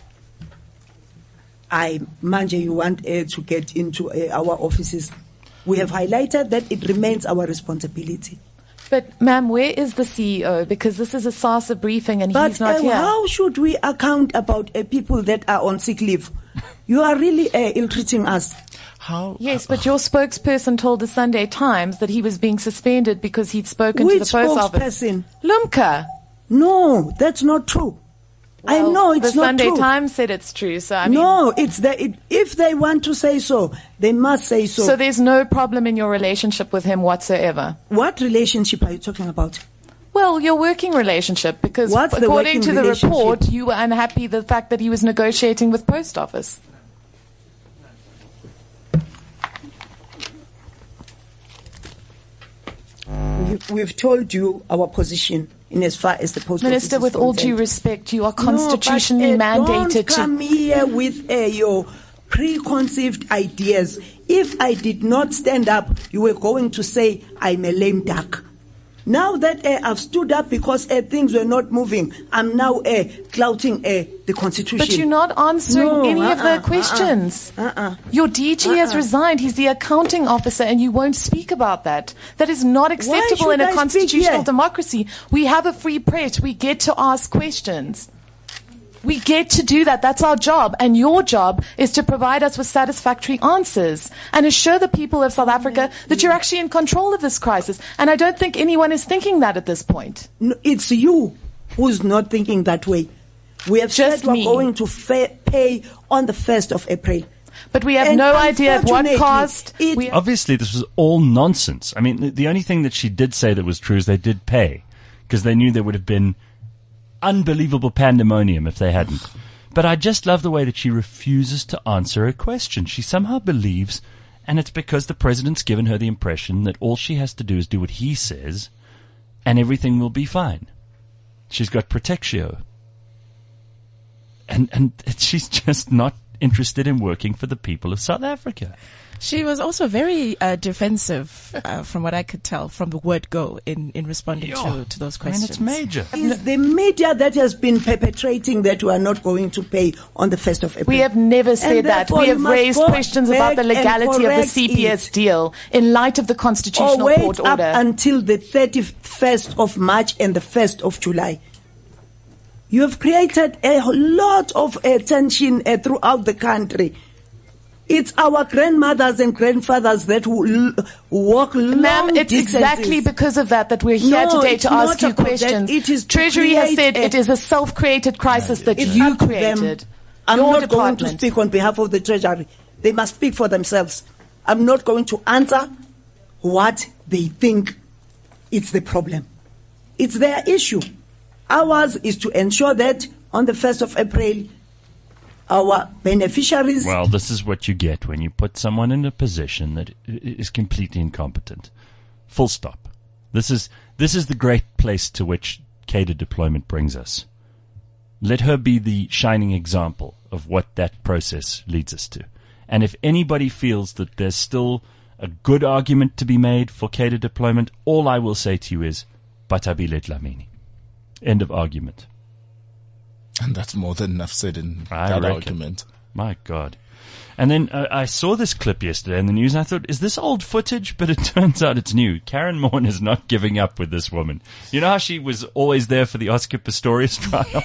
[SPEAKER 10] Manje, you want to get into our offices. We have highlighted that it remains our responsibility.
[SPEAKER 9] But, ma'am, where is the CEO? Because this is a SASA briefing and
[SPEAKER 10] But
[SPEAKER 9] he's not here.
[SPEAKER 10] how should we account about people that are on sick leave? You are really ill-treating us.
[SPEAKER 4] How?
[SPEAKER 9] Yes, but your spokesperson told the Sunday Times that he was being suspended because he'd spoken to the
[SPEAKER 10] Which
[SPEAKER 9] post office.
[SPEAKER 10] spokesperson?
[SPEAKER 9] Lumka.
[SPEAKER 10] No, that's not true. I
[SPEAKER 9] Well,
[SPEAKER 10] know it's
[SPEAKER 9] the
[SPEAKER 10] not
[SPEAKER 9] Sunday
[SPEAKER 10] true.
[SPEAKER 9] Times said it's true, so I mean.
[SPEAKER 10] No, if they want to say so, they must say so.
[SPEAKER 9] So there's no problem in your relationship with him whatsoever?
[SPEAKER 10] What relationship are you talking about?
[SPEAKER 9] Well, your working relationship, because
[SPEAKER 10] What's the
[SPEAKER 9] according
[SPEAKER 10] working
[SPEAKER 9] to the
[SPEAKER 10] relationship?
[SPEAKER 9] report, you were unhappy the fact that he was negotiating with post office.
[SPEAKER 10] We've told you our position in as far as the post
[SPEAKER 9] Minister,
[SPEAKER 10] office
[SPEAKER 9] with
[SPEAKER 10] is
[SPEAKER 9] all due
[SPEAKER 10] concerned.
[SPEAKER 9] respect, you are constitutionally mandated
[SPEAKER 10] Don't come here with your preconceived ideas. If I did not stand up, you were going to say I'm a lame duck. Now that I've stood up because things were not moving, I'm now clouting the Constitution.
[SPEAKER 9] But you're not answering any of the questions. Your DG has resigned. He's the accounting officer, and you won't speak about that. That is not acceptable in
[SPEAKER 10] should
[SPEAKER 9] a
[SPEAKER 10] I speak
[SPEAKER 9] constitutional
[SPEAKER 10] here?
[SPEAKER 9] democracy. We have a free press. We get to ask questions. We get to do that. That's our job. And your job is to provide us with satisfactory answers and assure the people of South Africa that you're actually in control of this crisis. And I don't think anyone is thinking that at this point.
[SPEAKER 10] No, it's you who's not thinking that way. We have
[SPEAKER 9] Just
[SPEAKER 10] said we're
[SPEAKER 9] me.
[SPEAKER 10] going to pay on the 1st of April.
[SPEAKER 9] But we have
[SPEAKER 10] And
[SPEAKER 9] no idea at what
[SPEAKER 10] unfortunately,
[SPEAKER 9] cost.
[SPEAKER 10] it-
[SPEAKER 2] Obviously, this was all nonsense. I mean, the only thing that she did say that was true is they did pay because they knew there would have been unbelievable pandemonium if they hadn't. But I just love the way that she refuses to answer a question. She somehow believes, and it's because the president's given her the impression that all she has to do is do what he says and everything will be fine. She's got protectio. And she's just not interested in working for the people of South Africa.
[SPEAKER 5] She was also very defensive, from what I could tell, from the word go in responding to those questions.
[SPEAKER 2] I mean, it's major.
[SPEAKER 10] It's the media that has been perpetrating that we are not going to pay on the 1st of April.
[SPEAKER 9] We have never said
[SPEAKER 10] And
[SPEAKER 9] that.
[SPEAKER 10] therefore
[SPEAKER 9] We
[SPEAKER 10] you
[SPEAKER 9] have
[SPEAKER 10] must
[SPEAKER 9] raised
[SPEAKER 10] go
[SPEAKER 9] questions about the
[SPEAKER 10] back and
[SPEAKER 9] legality of the
[SPEAKER 10] correct
[SPEAKER 9] CPS
[SPEAKER 10] it.
[SPEAKER 9] deal in light of the constitutional
[SPEAKER 10] Or
[SPEAKER 9] court
[SPEAKER 10] wait up
[SPEAKER 9] order.
[SPEAKER 10] until the 31st of March and the 1st of July. You have created a lot of tension throughout the country. It's our grandmothers and grandfathers that will walk long
[SPEAKER 9] Ma'am, it's
[SPEAKER 10] distances.
[SPEAKER 9] exactly because of that we're here
[SPEAKER 10] No,
[SPEAKER 9] today
[SPEAKER 10] it's
[SPEAKER 9] to ask
[SPEAKER 10] not
[SPEAKER 9] you
[SPEAKER 10] about that.
[SPEAKER 9] questions.
[SPEAKER 10] It is to
[SPEAKER 9] Treasury has
[SPEAKER 10] create
[SPEAKER 9] said
[SPEAKER 10] a-
[SPEAKER 9] it is a self-created crisis that
[SPEAKER 10] It's
[SPEAKER 9] you
[SPEAKER 10] up to them.
[SPEAKER 9] created.
[SPEAKER 10] I'm
[SPEAKER 9] Your
[SPEAKER 10] not
[SPEAKER 9] department.
[SPEAKER 10] going to speak on behalf of the Treasury. They must speak for themselves. I'm not going to answer what they think is the problem. It's their issue. Ours is to ensure that on the 1st of April, our beneficiaries...
[SPEAKER 2] Well, this is what you get when you put someone in a position that is completely incompetent. Full stop. This is the great place to which cater deployment brings us. Let her be the shining example of what that process leads us to. And if anybody feels that there's still a good argument to be made for cater deployment, all I will say to you is, Batabile Dlamini. End of argument.
[SPEAKER 4] And that's more than enough said in
[SPEAKER 2] I
[SPEAKER 4] that
[SPEAKER 2] reckon.
[SPEAKER 4] argument.
[SPEAKER 2] My God. And then I saw this clip yesterday in the news and I thought, is this old footage? But it turns out it's new. Karen Moore is not giving up with this woman. You know how she was always there for the Oscar Pistorius trial?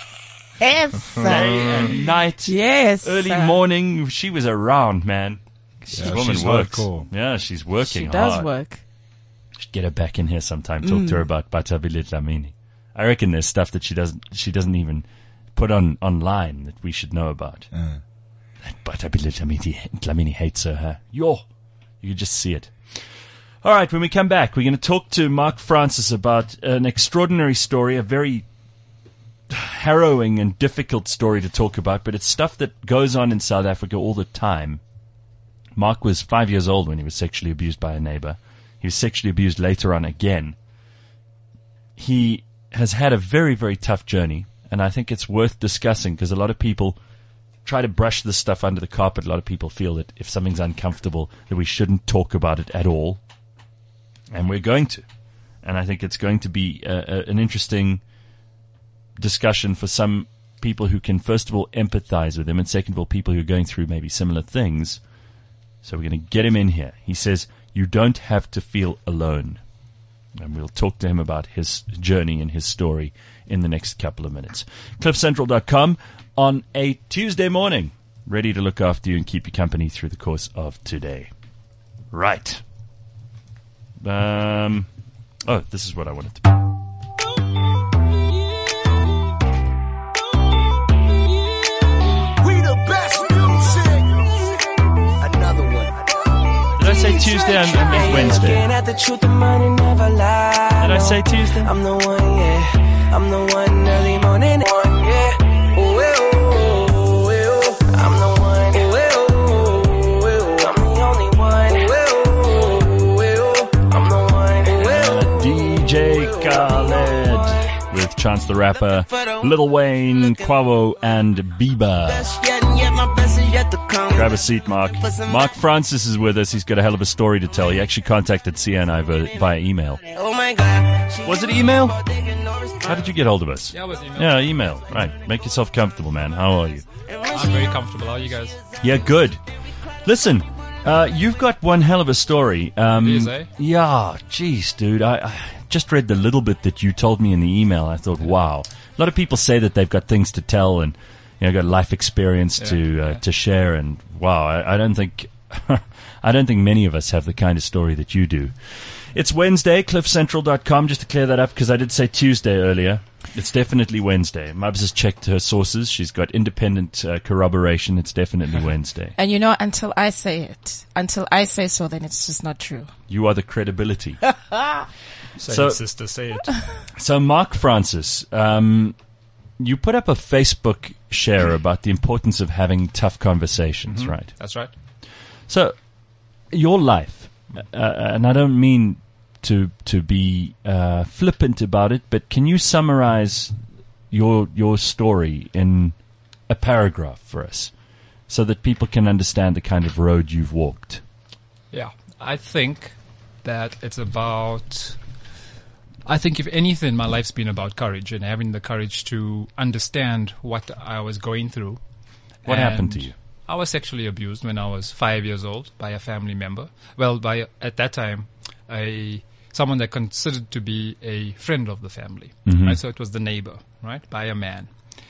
[SPEAKER 5] Yes.
[SPEAKER 2] Day and night.
[SPEAKER 5] Yes.
[SPEAKER 2] Early morning. She was around, man. This woman
[SPEAKER 3] she's
[SPEAKER 2] works.
[SPEAKER 3] hardcore.
[SPEAKER 2] Yeah, she's working
[SPEAKER 5] She does
[SPEAKER 2] hard.
[SPEAKER 5] work.
[SPEAKER 2] Should get her back in here sometime. Talk to her about Batabile Dlamini. I reckon there's stuff that she doesn't even put online that we should know about. That Batabile Dlamini hates her. You can just see it. All right, when we come back, we're going to talk to Mark Francis about an extraordinary story, a very harrowing and difficult story to talk about, but it's stuff that goes on in South Africa all the time. Mark was 5 years old when he was sexually abused by a neighbor. He was sexually abused later on again. He has had a very, very tough journey, and I think it's worth discussing because a lot of people try to brush this stuff under the carpet. A lot of people feel that if something's uncomfortable, that we shouldn't talk about it at all. And we're going to. And I think it's going to be an interesting discussion for some people who can, first of all, empathize with him, and second of all, people who are going through maybe similar things. So we're going to get him in here. He says, you don't have to feel alone. And we'll talk to him about his journey and his story in the next couple of minutes. CliffCentral.com on a Tuesday morning, ready to look after you and keep you company through the course of today. Right. This is what I wanted to do. Did I say Tuesday? I meant Wednesday. Did I say Tuesday?
[SPEAKER 11] I'm the one, yeah. I'm the one early morning. Yeah. I'm the one. I'm the only one. I'm the one.
[SPEAKER 2] DJ Khaled with Chance the Rapper, Lil Wayne, Quavo, and Bieber. Grab a seat, Mark. Mark Francis is with us. He's got a hell of a story to tell. He actually contacted Sia and I via email. Was it email? How did you get hold of us?
[SPEAKER 12] Yeah, it was email.
[SPEAKER 2] Yeah, email. Right. Make yourself comfortable, man. How are you?
[SPEAKER 12] I'm very comfortable. How are you guys?
[SPEAKER 2] Yeah, good. Listen, you've got one hell of a story. Yeah, geez, dude. I just read the little bit that you told me in the email. I thought, wow. A lot of people say that they've got things to tell and got life experience to share, and wow, I don't think many of us have the kind of story that you do. It's Wednesday, CliffCentral.com, just to clear that up, because I did say Tuesday earlier. It's definitely Wednesday. Mubs has checked her sources. She's got independent corroboration. It's definitely Wednesday.
[SPEAKER 5] And until I say so, then it's just not true.
[SPEAKER 2] You are the credibility.
[SPEAKER 12] Say it, sister, say it.
[SPEAKER 2] So, Mark Francis, you put up a Facebook share about the importance of having tough conversations, right?
[SPEAKER 12] That's right.
[SPEAKER 2] So, your life, and I don't mean to be flippant about it, but can you summarize your story in a paragraph for us so that people can understand the kind of road you've walked?
[SPEAKER 12] Yeah, I think that it's about... I think if anything, my life's been about courage and having the courage to understand what I was going through.
[SPEAKER 2] What happened to you?
[SPEAKER 12] I was sexually abused when I was 5 years old by a family member. Well, at that time, someone that considered to be a friend of the family. Right? So it was the neighbor, right? By a man.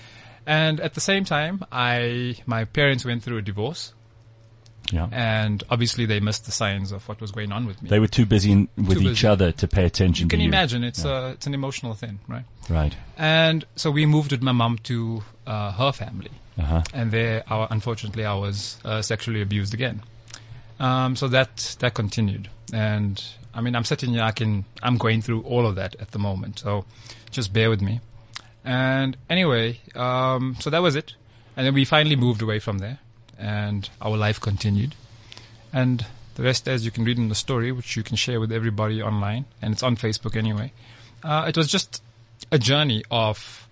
[SPEAKER 12] And at the same time, my parents went through a divorce.
[SPEAKER 2] Yeah.
[SPEAKER 12] And obviously they missed the signs of what was going on with me.
[SPEAKER 2] They were too busy with each other to pay attention to you.
[SPEAKER 12] You can imagine, it's an emotional thing, right?
[SPEAKER 2] Right.
[SPEAKER 12] And so we moved with my mom to her family. And there, unfortunately, I was sexually abused again. So that continued. And I mean, I'm sitting here, I'm going through all of that at the moment. So just bear with me. And anyway, so that was it. And then we finally moved away from there. And our life continued. And the rest, as you can read in the story, which you can share with everybody online, and it's on Facebook anyway, it was just a journey of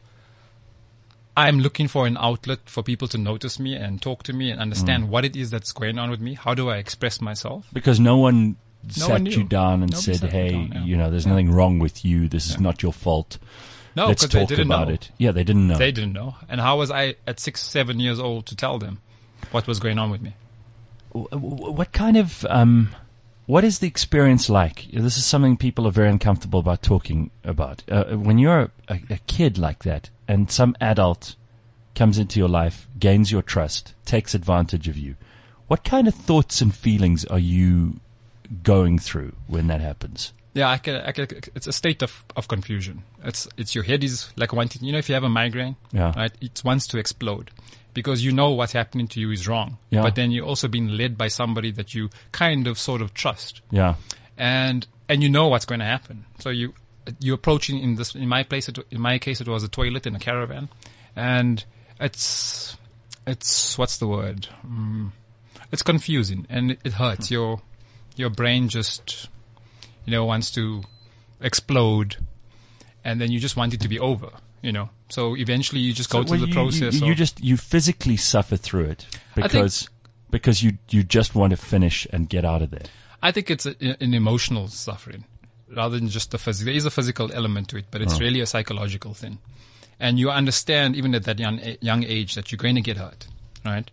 [SPEAKER 12] I'm looking for an outlet for people to notice me and talk to me and understand what it is that's going on with me. How do I express myself?
[SPEAKER 2] Because no one sat you down and said, hey, there's nothing wrong with you. This is not your fault.
[SPEAKER 12] No,
[SPEAKER 2] let's
[SPEAKER 12] because they
[SPEAKER 2] talk
[SPEAKER 12] didn't
[SPEAKER 2] about
[SPEAKER 12] know.
[SPEAKER 2] it. Yeah, they didn't know.
[SPEAKER 12] They didn't know. And how was I at 6, 7 years old to tell them what was going on with me?
[SPEAKER 2] What kind of, what is the experience like? This is something people are very uncomfortable about talking about. When you're a kid like that and some adult comes into your life, gains your trust, takes advantage of you, what kind of thoughts and feelings are you going through when that happens?
[SPEAKER 12] Yeah, it's a state of confusion. It's your head is like wanting, if you have a migraine, right? It wants to explode because you know what's happening to you is wrong. Yeah. But then you're also being led by somebody that you kind of sort of trust.
[SPEAKER 2] Yeah.
[SPEAKER 12] And you know what's going to happen. So you're approaching in my case, it was a toilet in a caravan. And it's what's the word? It's confusing and it hurts. Your brain just, wants to explode, and then you just want it to be over, So eventually you just go through the process.
[SPEAKER 2] You physically suffer through it because you just want to finish and get out of there.
[SPEAKER 12] I think it's an emotional suffering rather than just the physical. There is a physical element to it, but it's really a psychological thing. And you understand even at that young age that you're going to get hurt, right?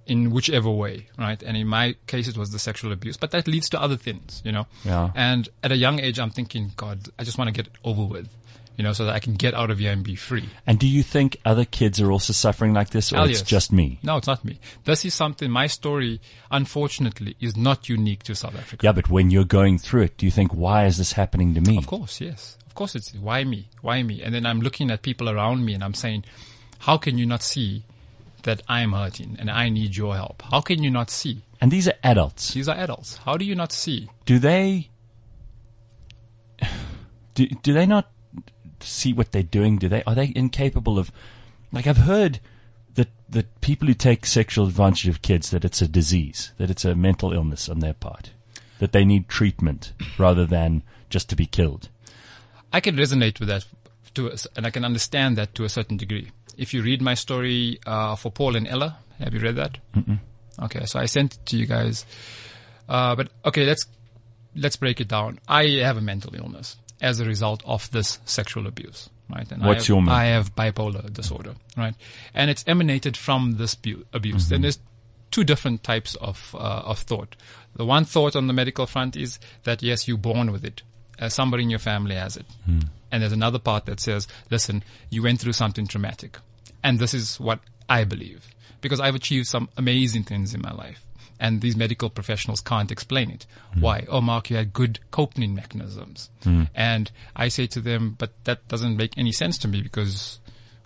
[SPEAKER 12] in whichever way, right? And in my case, it was the sexual abuse, but that leads to other things, you know?
[SPEAKER 2] Yeah.
[SPEAKER 12] And at a young age, I'm thinking, God, I just want to get it over with, you know, so that I can get out of here and be free.
[SPEAKER 2] And do you think other kids are also suffering like this, or
[SPEAKER 12] Hell
[SPEAKER 2] it's
[SPEAKER 12] yes.
[SPEAKER 2] just me?
[SPEAKER 12] No, it's not me. This is something, my story, unfortunately, is not unique to South Africa.
[SPEAKER 2] Yeah, but when you're going through it, do you think, why is this happening to me?
[SPEAKER 12] Of course, yes. Of course it's, why me? Why me? And then I'm looking at people around me and I'm saying, how can you not see that I'm hurting and I need your help? How can you not see?
[SPEAKER 2] And these are adults.
[SPEAKER 12] These are adults. How do you not see?
[SPEAKER 2] Do they not see what they're doing? Are they incapable of, like, I've heard that people who take sexual advantage of kids, that it's a disease, that it's a mental illness on their part, that they need treatment rather than just to be killed.
[SPEAKER 12] I can resonate with that and I can understand that to a certain degree. If you read my story for Paul and Ella, have you read that?
[SPEAKER 2] Mm-mm.
[SPEAKER 12] Okay, so I sent it to you guys. But okay, let's break it down. I have a mental illness as a result of this sexual abuse, right? And
[SPEAKER 2] What's your mental?
[SPEAKER 12] I have bipolar disorder, right? And it's emanated from this abuse. And there's two different types of thought. The one thought on the medical front is that yes, you're born with it. Somebody in your family has it. And there's another part that says, listen, you went through something traumatic. And this is what I believe. Because I've achieved some amazing things in my life. And these medical professionals can't explain it. Why? Oh, Mark, you had good coping mechanisms. And I say to them, but that doesn't make any sense to me because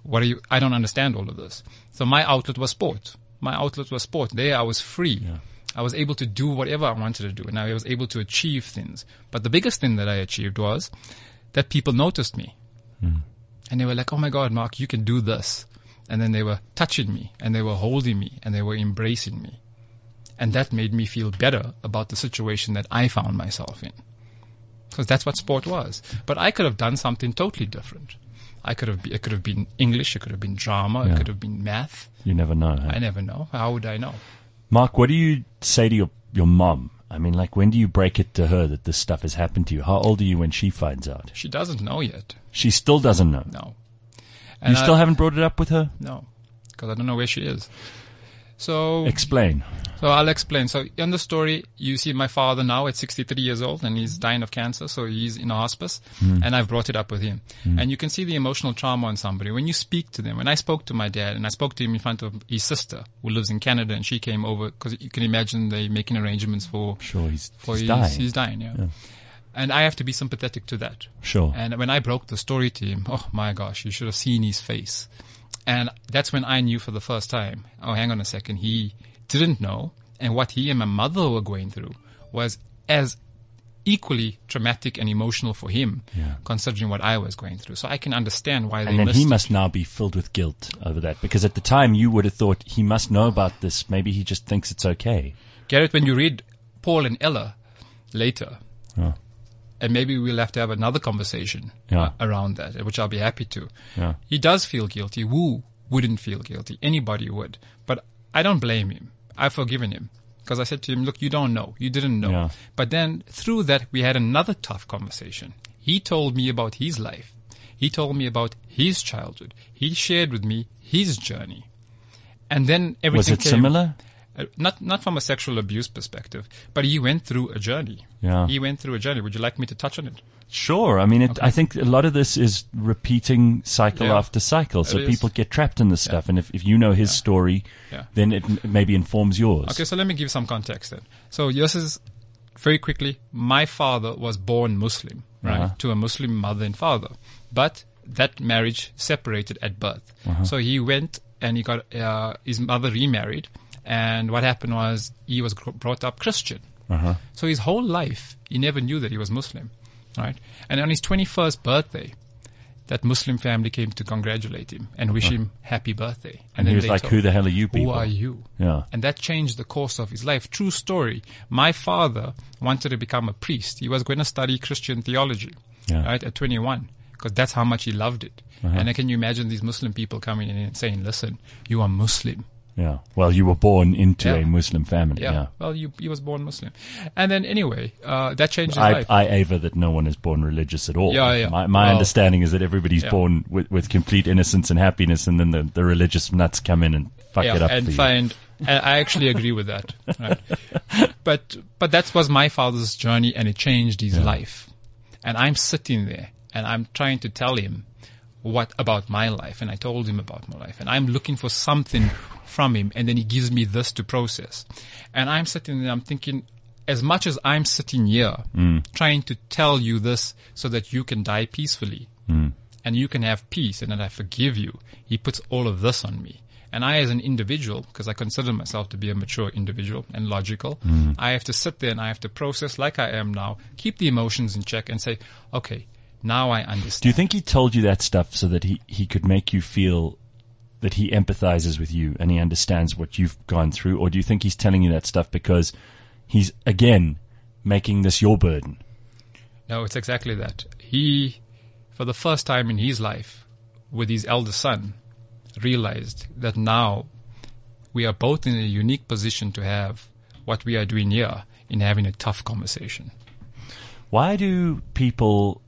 [SPEAKER 12] I don't understand all of this. So my outlet was sport. There I was free. Yeah. I was able to do whatever I wanted to do, and I was able to achieve things. But the biggest thing that I achieved was that people noticed me. And they were like, oh my God, Mark, you can do this. And then they were touching me, and they were holding me, and they were embracing me. And that made me feel better about the situation that I found myself in. Because that's what sport was. But I could have done something totally different. It could have been English, it could have been drama, It could have been math.
[SPEAKER 2] You never know. Huh?
[SPEAKER 12] I never know. How would I know?
[SPEAKER 2] Mark, what do you say to your mom? I mean, like, when do you break it to her that this stuff has happened to you? How old are you when she finds out?
[SPEAKER 12] She doesn't know yet.
[SPEAKER 2] She still doesn't know?
[SPEAKER 12] No.
[SPEAKER 2] And you still haven't brought it up with her?
[SPEAKER 12] No, because I don't know where she is. So
[SPEAKER 2] explain.
[SPEAKER 12] So I'll explain. So in the story, you see my father now at 63 years old, and he's dying of cancer, so he's in a hospice, and I've brought it up with him. And you can see the emotional trauma on somebody. When you speak to them, when I spoke to my dad, and I spoke to him in front of his sister, who lives in Canada, and she came over, because you can imagine they're making arrangements for...
[SPEAKER 2] Sure, he's dying.
[SPEAKER 12] He's dying, yeah. And I have to be sympathetic to that.
[SPEAKER 2] Sure.
[SPEAKER 12] And when I broke the story to him, oh my gosh, you should have seen his face. And that's when I knew for the first time, oh, hang on a second, he didn't know. And what he and my mother were going through was as equally traumatic and emotional for him, considering what I was going through. So I can understand why they missed it.
[SPEAKER 2] And then he must now be filled with guilt over that. Because at the time you would have thought he must know about this. Maybe he just thinks it's okay.
[SPEAKER 12] Garrett, when you read Paul and Ella later, and maybe we'll have to have another conversation around that, which I'll be happy to. He does feel guilty. Who wouldn't feel guilty? Anybody would. But I don't blame him. I've forgiven him. Because I said to him, look, you don't know. You didn't know.
[SPEAKER 2] Yeah.
[SPEAKER 12] But then through that, we had another tough conversation. He told me about his life. He told me about his childhood. He shared with me his journey. And then everything
[SPEAKER 2] Was it similar?
[SPEAKER 12] Not from a sexual abuse perspective, but he went through a journey.
[SPEAKER 2] Yeah.
[SPEAKER 12] He went through a journey. Would you like me to touch on it?
[SPEAKER 2] Sure. I mean, I think a lot of this is repeating cycle after cycle. So people get trapped in this stuff. And if you know his story, then it maybe informs yours.
[SPEAKER 12] Okay, so let me give some context then. So this is, very quickly, my father was born Muslim, right, to a Muslim mother and father. But that marriage separated at birth. So he went and he got his mother remarried. And what happened was he was brought up Christian. So his whole life, he never knew that he was Muslim, right? And on his 21st birthday, that Muslim family came to congratulate him and wish him happy birthday.
[SPEAKER 2] And he was like, who the hell are you people?
[SPEAKER 12] Who are you?
[SPEAKER 2] Yeah.
[SPEAKER 12] And that changed the course of his life. True story. My father wanted to become a priest. He was going to study Christian theology, right, at 21, because that's how much he loved it. And can you imagine these Muslim people coming in and saying, listen, you are Muslim.
[SPEAKER 2] Yeah. Well, you were born into a Muslim family. Yeah.
[SPEAKER 12] Well, he was born Muslim. And then anyway, that changed his life.
[SPEAKER 2] I aver that no one is born religious at all.
[SPEAKER 12] Yeah.
[SPEAKER 2] My understanding is that everybody's born with complete innocence and happiness, and then the religious nuts come in and fuck it up
[SPEAKER 12] and
[SPEAKER 2] for you.
[SPEAKER 12] find. And I actually agree with that. Right? But that was my father's journey, and it changed his life. And I'm sitting there, and I'm trying to tell him what about my life, and I told him about my life, and I'm looking for something from him, and then he gives me this to process. And I'm sitting there, I'm thinking, as much as I'm sitting here trying to tell you this so that you can die peacefully and you can have peace and that I forgive you, he puts all of this on me. And I, as an individual, because I consider myself to be a mature individual and logical, I have to sit there and I have to process like I am now, keep the emotions in check and say, okay, now I understand.
[SPEAKER 2] Do you think he told you that stuff so that he could make you feel that he empathizes with you and he understands what you've gone through? Or do you think he's telling you that stuff because he's, again, making this your burden?
[SPEAKER 12] No, it's exactly that. He, for the first time in his life, with his eldest son, realized that now we are both in a unique position to have what we are doing here in having a tough conversation.
[SPEAKER 2] Why do people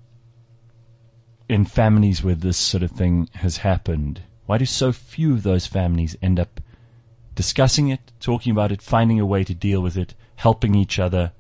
[SPEAKER 2] in families where this sort of thing has happened, why do so few of those families end up discussing it, talking about it, finding a way to deal with it, helping each other?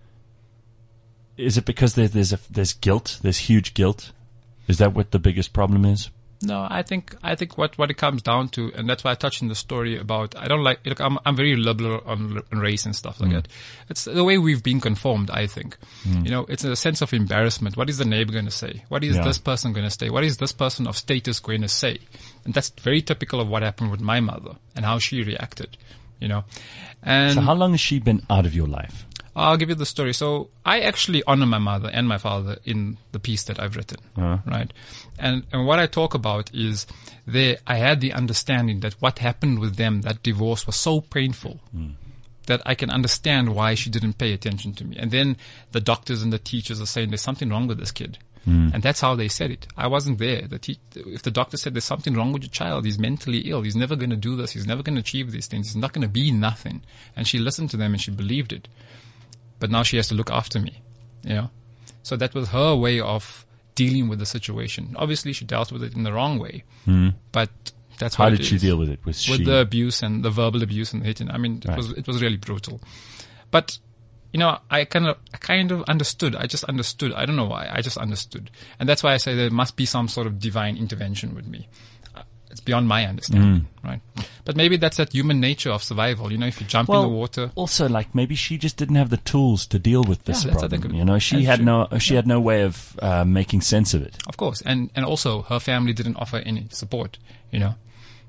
[SPEAKER 2] Is it because there's guilt, there's huge guilt? Is that what the biggest problem is?
[SPEAKER 12] No, I think what it comes down to, and that's why I touched in the story about, I don't like, look, I'm very liberal on race and stuff like that. It's the way we've been conformed, I think. You know, it's a sense of embarrassment. What is the neighbor going to say? What is this person going to say? What is this person of status going to say? And that's very typical of what happened with my mother and how she reacted, you know. And
[SPEAKER 2] so how long has she been out of your life?
[SPEAKER 12] I'll give you the story. So I actually honor my mother and my father in the piece that I've written, right? And what I talk about is I had the understanding that what happened with them, that divorce was so painful that I can understand why she didn't pay attention to me. And then the doctors and the teachers are saying there's something wrong with this kid. And that's how they said it. I wasn't there. If the doctor said there's something wrong with your child, he's mentally ill, he's never going to do this, he's never going to achieve these things, he's not going to be nothing. And she listened to them and she believed it. But now she has to look after me, you know. So that was her way of dealing with the situation. Obviously, she dealt with it in the wrong way, but that's
[SPEAKER 2] how
[SPEAKER 12] what
[SPEAKER 2] did
[SPEAKER 12] it
[SPEAKER 2] she
[SPEAKER 12] is.
[SPEAKER 2] deal with it?
[SPEAKER 12] With the abuse and the verbal abuse and the hitting. I mean, it was really brutal. But you know, I kind of understood. I just understood. I don't know why. I just understood, and that's why I say there must be some sort of divine intervention with me. It's beyond my understanding, right? But maybe that's that human nature of survival. You know, if you jump in the water.
[SPEAKER 2] Also, like maybe she just didn't have the tools to deal with this problem. You know, she had no way of making sense of it.
[SPEAKER 12] Of course, and also her family didn't offer any support. You know,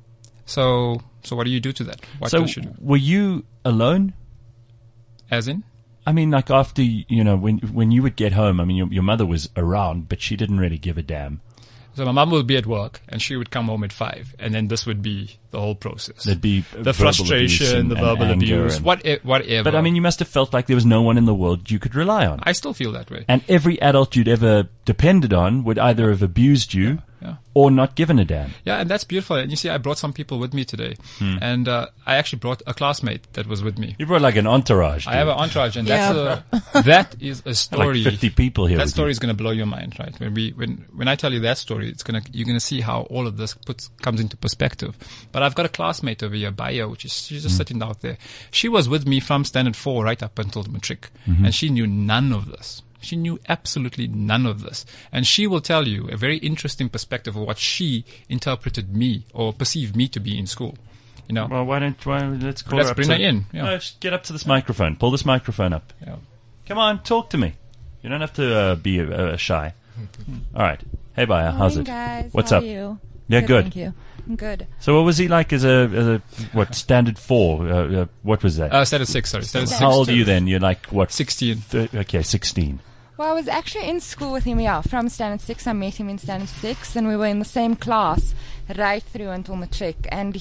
[SPEAKER 12] so what do you do to that? What does she do?
[SPEAKER 2] Were you alone?
[SPEAKER 12] As in?
[SPEAKER 2] I mean, like after when you would get home. I mean, your mother was around, but she didn't really give a damn.
[SPEAKER 12] So my mum would be at work, and she would come home at 5, and then this would be the whole process.
[SPEAKER 2] There'd be
[SPEAKER 12] the frustration, the verbal abuse, whatever.
[SPEAKER 2] But I mean, you must have felt like there was no one in the world you could rely on.
[SPEAKER 12] I still feel that way.
[SPEAKER 2] And every adult you'd ever depended on would either have abused you or not given a damn.
[SPEAKER 12] Yeah, and that's beautiful. And you see, I brought some people with me today, and I actually brought a classmate that was with me.
[SPEAKER 2] You brought like an entourage.
[SPEAKER 12] I have an entourage, and that is a story.
[SPEAKER 2] Like 50 people here.
[SPEAKER 12] That story is going to blow your mind, right? When I tell you that story, you're going to see how all of this comes into perspective. But I've got a classmate over here, Baya, she's just sitting out there. She was with me from standard 4 right up until the matric, and she knew none of this. She knew absolutely none of this. And she will tell you a very interesting perspective of what she interpreted me or perceived me to be in school. You know?
[SPEAKER 2] Well, let's call her up.
[SPEAKER 12] Let's bring her in. Yeah.
[SPEAKER 2] No, just get up to this microphone. Pull this microphone up.
[SPEAKER 12] Yeah.
[SPEAKER 2] Come on, talk to me. You don't have to be shy. All right. Hey, Baya, how's it?
[SPEAKER 13] Guys.
[SPEAKER 2] What's
[SPEAKER 13] How
[SPEAKER 2] up?
[SPEAKER 13] Are you?
[SPEAKER 2] Yeah, good.
[SPEAKER 13] Thank you. I'm good.
[SPEAKER 2] So what was he like as a standard 4? What was that?
[SPEAKER 12] Standard 6, sorry. Standard 6.
[SPEAKER 2] How old are you then? You're like, what?
[SPEAKER 12] 16.
[SPEAKER 2] Okay, 16.
[SPEAKER 13] Well, I was actually in school with him, from standard 6. I met him in standard 6, and we were in the same class right through until matric. And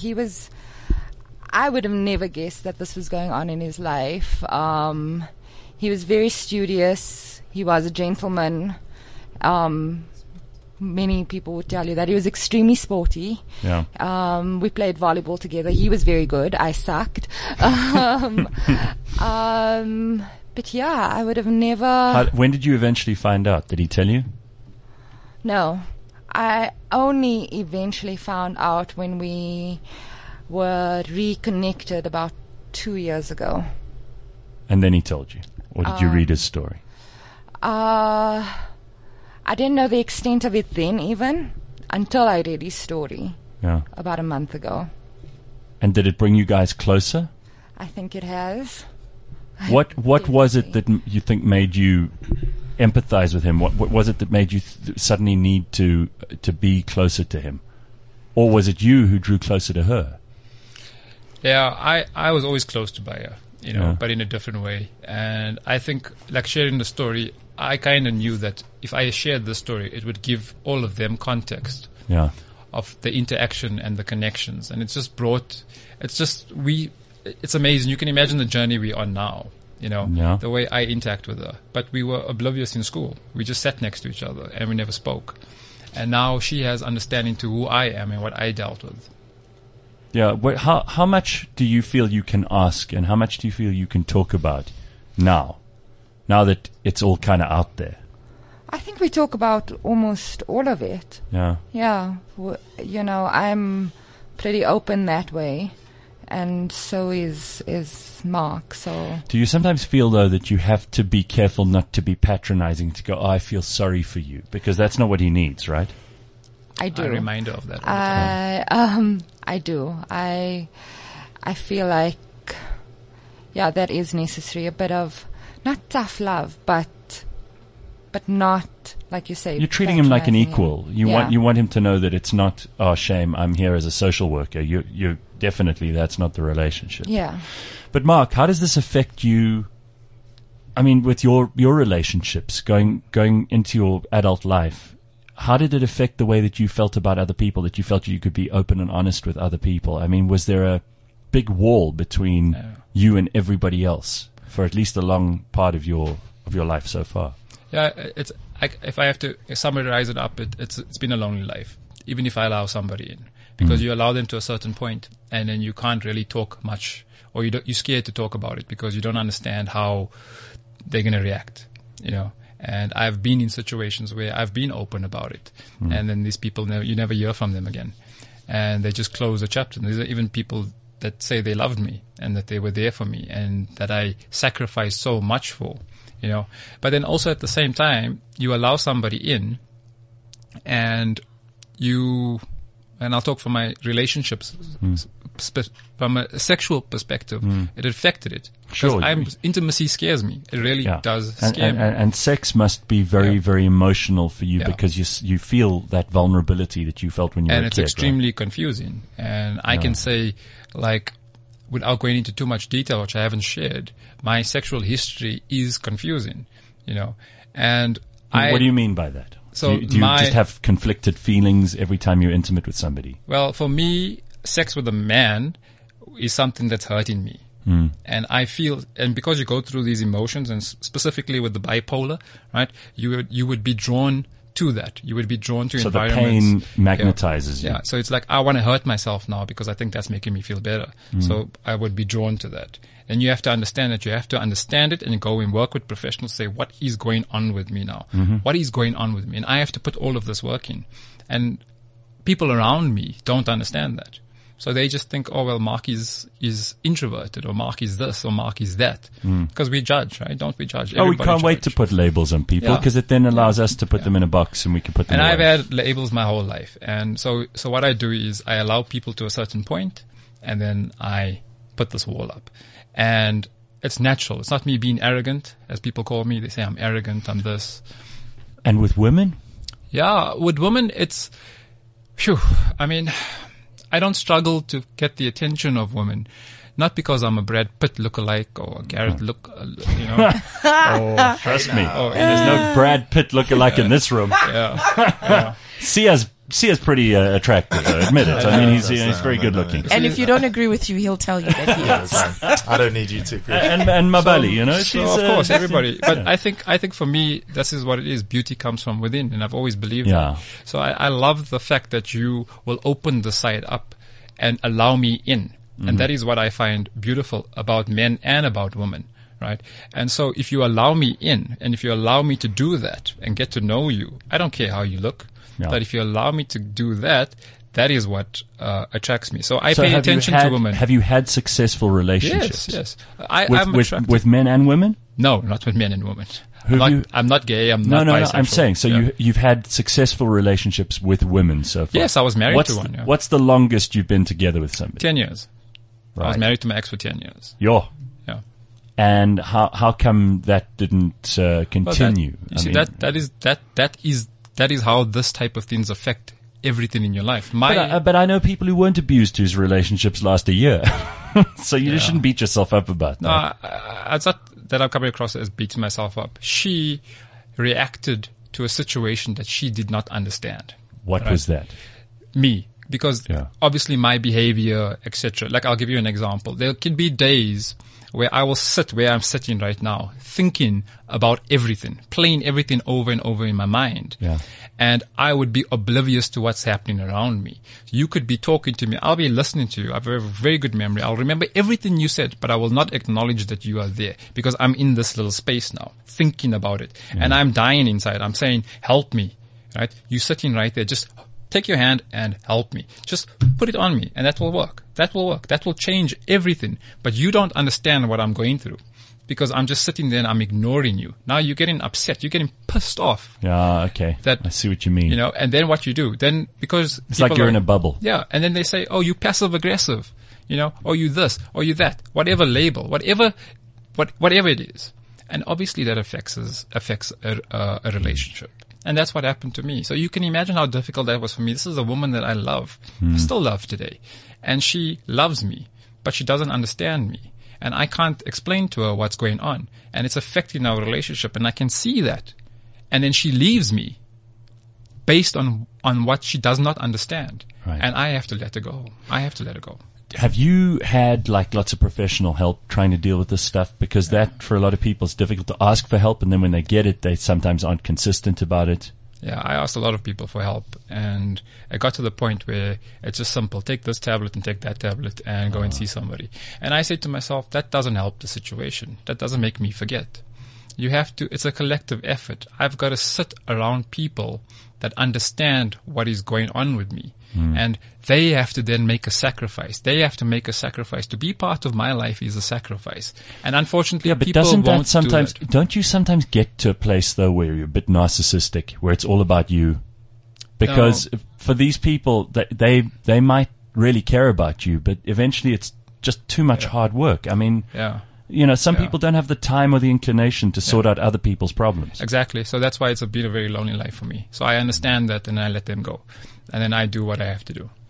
[SPEAKER 13] I would have never guessed that this was going on in his life. He was very studious. He was a gentleman. Many people would tell you that he was extremely sporty.
[SPEAKER 2] Yeah.
[SPEAKER 13] We played volleyball together. He was very good. I sucked. But yeah, I would have never...
[SPEAKER 2] When did you eventually find out? Did he tell you?
[SPEAKER 13] No. I only eventually found out when we were reconnected about 2 years ago.
[SPEAKER 2] And then he told you? Or did you read his story?
[SPEAKER 13] I didn't know the extent of it then even, until I read his story about a month ago.
[SPEAKER 2] And did it bring you guys closer?
[SPEAKER 13] I think it has.
[SPEAKER 2] What was it that you think made you empathize with him? What was it that made you suddenly need to be closer to him? Or was it you who drew closer to her?
[SPEAKER 12] Yeah, I was always close to Baya, but in a different way. And I think, like sharing the story, I kind of knew that if I shared the story, it would give all of them context of the interaction and the connections. And it's amazing. You can imagine the journey we're on now, the way I interact with her. But we were oblivious in school. We just sat next to each other and we never spoke. And now she has understanding to who I am and what I dealt with.
[SPEAKER 2] Yeah. How much do you feel you can ask, and how much do you feel you can talk about now that it's all kind of out there?
[SPEAKER 13] I think we talk about almost all of it.
[SPEAKER 2] Yeah.
[SPEAKER 13] Yeah. I'm pretty open that way, and so is Mark. So. Do
[SPEAKER 2] you sometimes feel, though, that you have to be careful not to be patronizing, to go, I feel sorry for you, because that's not what he needs, right?
[SPEAKER 13] I do.
[SPEAKER 12] A reminder of that.
[SPEAKER 13] I do. I feel like, that is necessary. A bit of, not tough love, but not, like you say,
[SPEAKER 2] you're treating him like an equal. You want him to know that it's not, oh, shame, I'm here as a social worker. You definitely, that's not the relationship.
[SPEAKER 13] Yeah.
[SPEAKER 2] But Mark, how does this affect you? I mean, with your relationships going into your adult life, how did it affect the way that you felt about other people, that you felt you could be open and honest with other people? I mean, was there a big wall between you and everybody else for at least a long part of your life so far?
[SPEAKER 12] Yeah, if I have to summarize it up, it's been a lonely life, even if I allow somebody in, because you allow them to a certain point, and then you can't really talk much, or you're scared to talk about it because you don't understand how they're going to react, And I've been in situations where I've been open about it, and then these people, you never hear from them again, and they just close the chapter. And there's even people that say they loved me and that they were there for me and that I sacrificed so much for, But then also at the same time, you allow somebody in, and I'll talk from my relationships, from a sexual perspective, it affected it.
[SPEAKER 2] Sure.
[SPEAKER 12] Intimacy scares me. It really does scare me.
[SPEAKER 2] And sex must be very, very emotional for you because you feel that vulnerability that you felt when you were a kid.
[SPEAKER 12] And it's extremely confusing. And I can say, without going into too much detail, which I haven't shared, my sexual history is confusing, And
[SPEAKER 2] what do you mean by that? So do you just have conflicted feelings every time you're intimate with somebody?
[SPEAKER 12] Well, for me, sex with a man is something that's hurting me. And I feel, and because you go through these emotions, and specifically with the bipolar, right, you would be drawn to that. You would be drawn to environments.
[SPEAKER 2] So the pain magnetizes you.
[SPEAKER 12] Yeah. So it's like, I want to hurt myself now because I think that's making me feel better. So I would be drawn to that. And you have to understand that you have to understand it and go and work with professionals, say, what is going on with me now? What is going on with me? And I have to put all of this work in. And people around me don't understand that. So they just think, oh, well, Mark is introverted, or Mark is this, or Mark is that. Because we judge, right? Don't we judge?
[SPEAKER 2] We can't wait to put labels on people, because it then allows us to put them in a box and we can put them away.
[SPEAKER 12] And I've had labels my whole life. And so what I do is I allow people to a certain point, and then I put this wall up. And it's natural. It's not me being arrogant, as people call me. They say I'm arrogant, I'm this.
[SPEAKER 2] And with women?
[SPEAKER 12] Yeah, with women, it's, I don't struggle to get the attention of women, not because I'm a Brad Pitt lookalike or a Garrett
[SPEAKER 2] Trust me. There's no Brad Pitt lookalike in this room. Sia's pretty attractive, admit it. I mean, he's very good looking.
[SPEAKER 5] And if you don't agree with you, he'll tell you that he is.
[SPEAKER 4] I don't need you to agree.
[SPEAKER 2] And Mabali, she's
[SPEAKER 12] of course, everybody. But I think for me, this is what it is. Beauty comes from within, and I've always believed that. So I love the fact that you will open the side up and allow me in. And that is what I find beautiful about men and about women. Right? And so if you allow me in, and if you allow me to do that and get to know you, I don't care how you look. But if you allow me to do that, that is what attracts me. So I pay attention to women.
[SPEAKER 2] Have you had successful relationships?
[SPEAKER 12] Yes.
[SPEAKER 2] With men and women?
[SPEAKER 12] No, not with men and women. I'm not gay. I'm
[SPEAKER 2] not
[SPEAKER 12] bisexual.
[SPEAKER 2] I'm saying, so you've had successful relationships with women so far?
[SPEAKER 12] Yes, I was married to one. Yeah.
[SPEAKER 2] What's the longest you've been together with somebody?
[SPEAKER 12] 10 years. Right. I was married to my ex for 10 years.
[SPEAKER 2] Yeah. And how come that didn't continue?
[SPEAKER 12] Well, that is how this type of things affect everything in your life.
[SPEAKER 2] But I know people who weren't abused whose relationships last a year. So you shouldn't beat yourself up about that.
[SPEAKER 12] No, it's not that I'm coming across as beating myself up. She reacted to a situation that she did not understand.
[SPEAKER 2] What was that?
[SPEAKER 12] Me. Because obviously my behavior, etc. Like, I'll give you an example. There can be days where I will sit where I'm sitting right now, thinking about everything, playing everything over and over in my mind.
[SPEAKER 2] Yeah.
[SPEAKER 12] And I would be oblivious to what's happening around me. You could be talking to me. I'll be listening to you. I have a very good memory. I'll remember everything you said, but I will not acknowledge that you are there because I'm in this little space now, thinking about it. Yeah. And I'm dying inside. I'm saying, help me, right? You're sitting right there. Just take your hand and help me. Just put it on me and that will work. That will work. That will change everything. But you don't understand what I'm going through because I'm just sitting there and I'm ignoring you. Now you're getting upset. You're getting pissed off.
[SPEAKER 2] Yeah, okay. I see what you mean.
[SPEAKER 12] You know, and then what you do, then because
[SPEAKER 2] it's like you're in a bubble.
[SPEAKER 12] Yeah. And then they say, oh, you passive aggressive, you know, or you this, or you that, whatever label, whatever it is. And obviously that affects a relationship. And that's what happened to me. So you can imagine how difficult that was for me. This is a woman that I love, still love today. And she loves me, but she doesn't understand me. And I can't explain to her what's going on. And it's affecting our relationship. And I can see that. And then she leaves me based on what she does not understand.
[SPEAKER 2] Right.
[SPEAKER 12] And I have to let her go.
[SPEAKER 2] Have you had like lots of professional help trying to deal with this stuff? Because that for a lot of people is difficult to ask for help, and then when they get it, they sometimes aren't consistent about it.
[SPEAKER 12] Yeah, I asked a lot of people for help, and it got to the point where it's just simple. Take this tablet and take that tablet and go and see somebody. And I said to myself, that doesn't help the situation. That doesn't make me forget. It's a collective effort. I've got to sit around people that understand what is going on with me. And they have to then make a sacrifice. They have to make a sacrifice. To be part of my life is a sacrifice. And unfortunately, people won't do that.
[SPEAKER 2] Don't you sometimes get to a place, though, where you're a bit narcissistic, where it's all about you? Because for these people, they might really care about you, but eventually it's just too much hard work. I mean, you know, some people don't have the time or the inclination to sort out other people's problems.
[SPEAKER 12] Exactly. So that's why it's been a very lonely life for me. So I understand that and I let them go. And then I do what I have to do.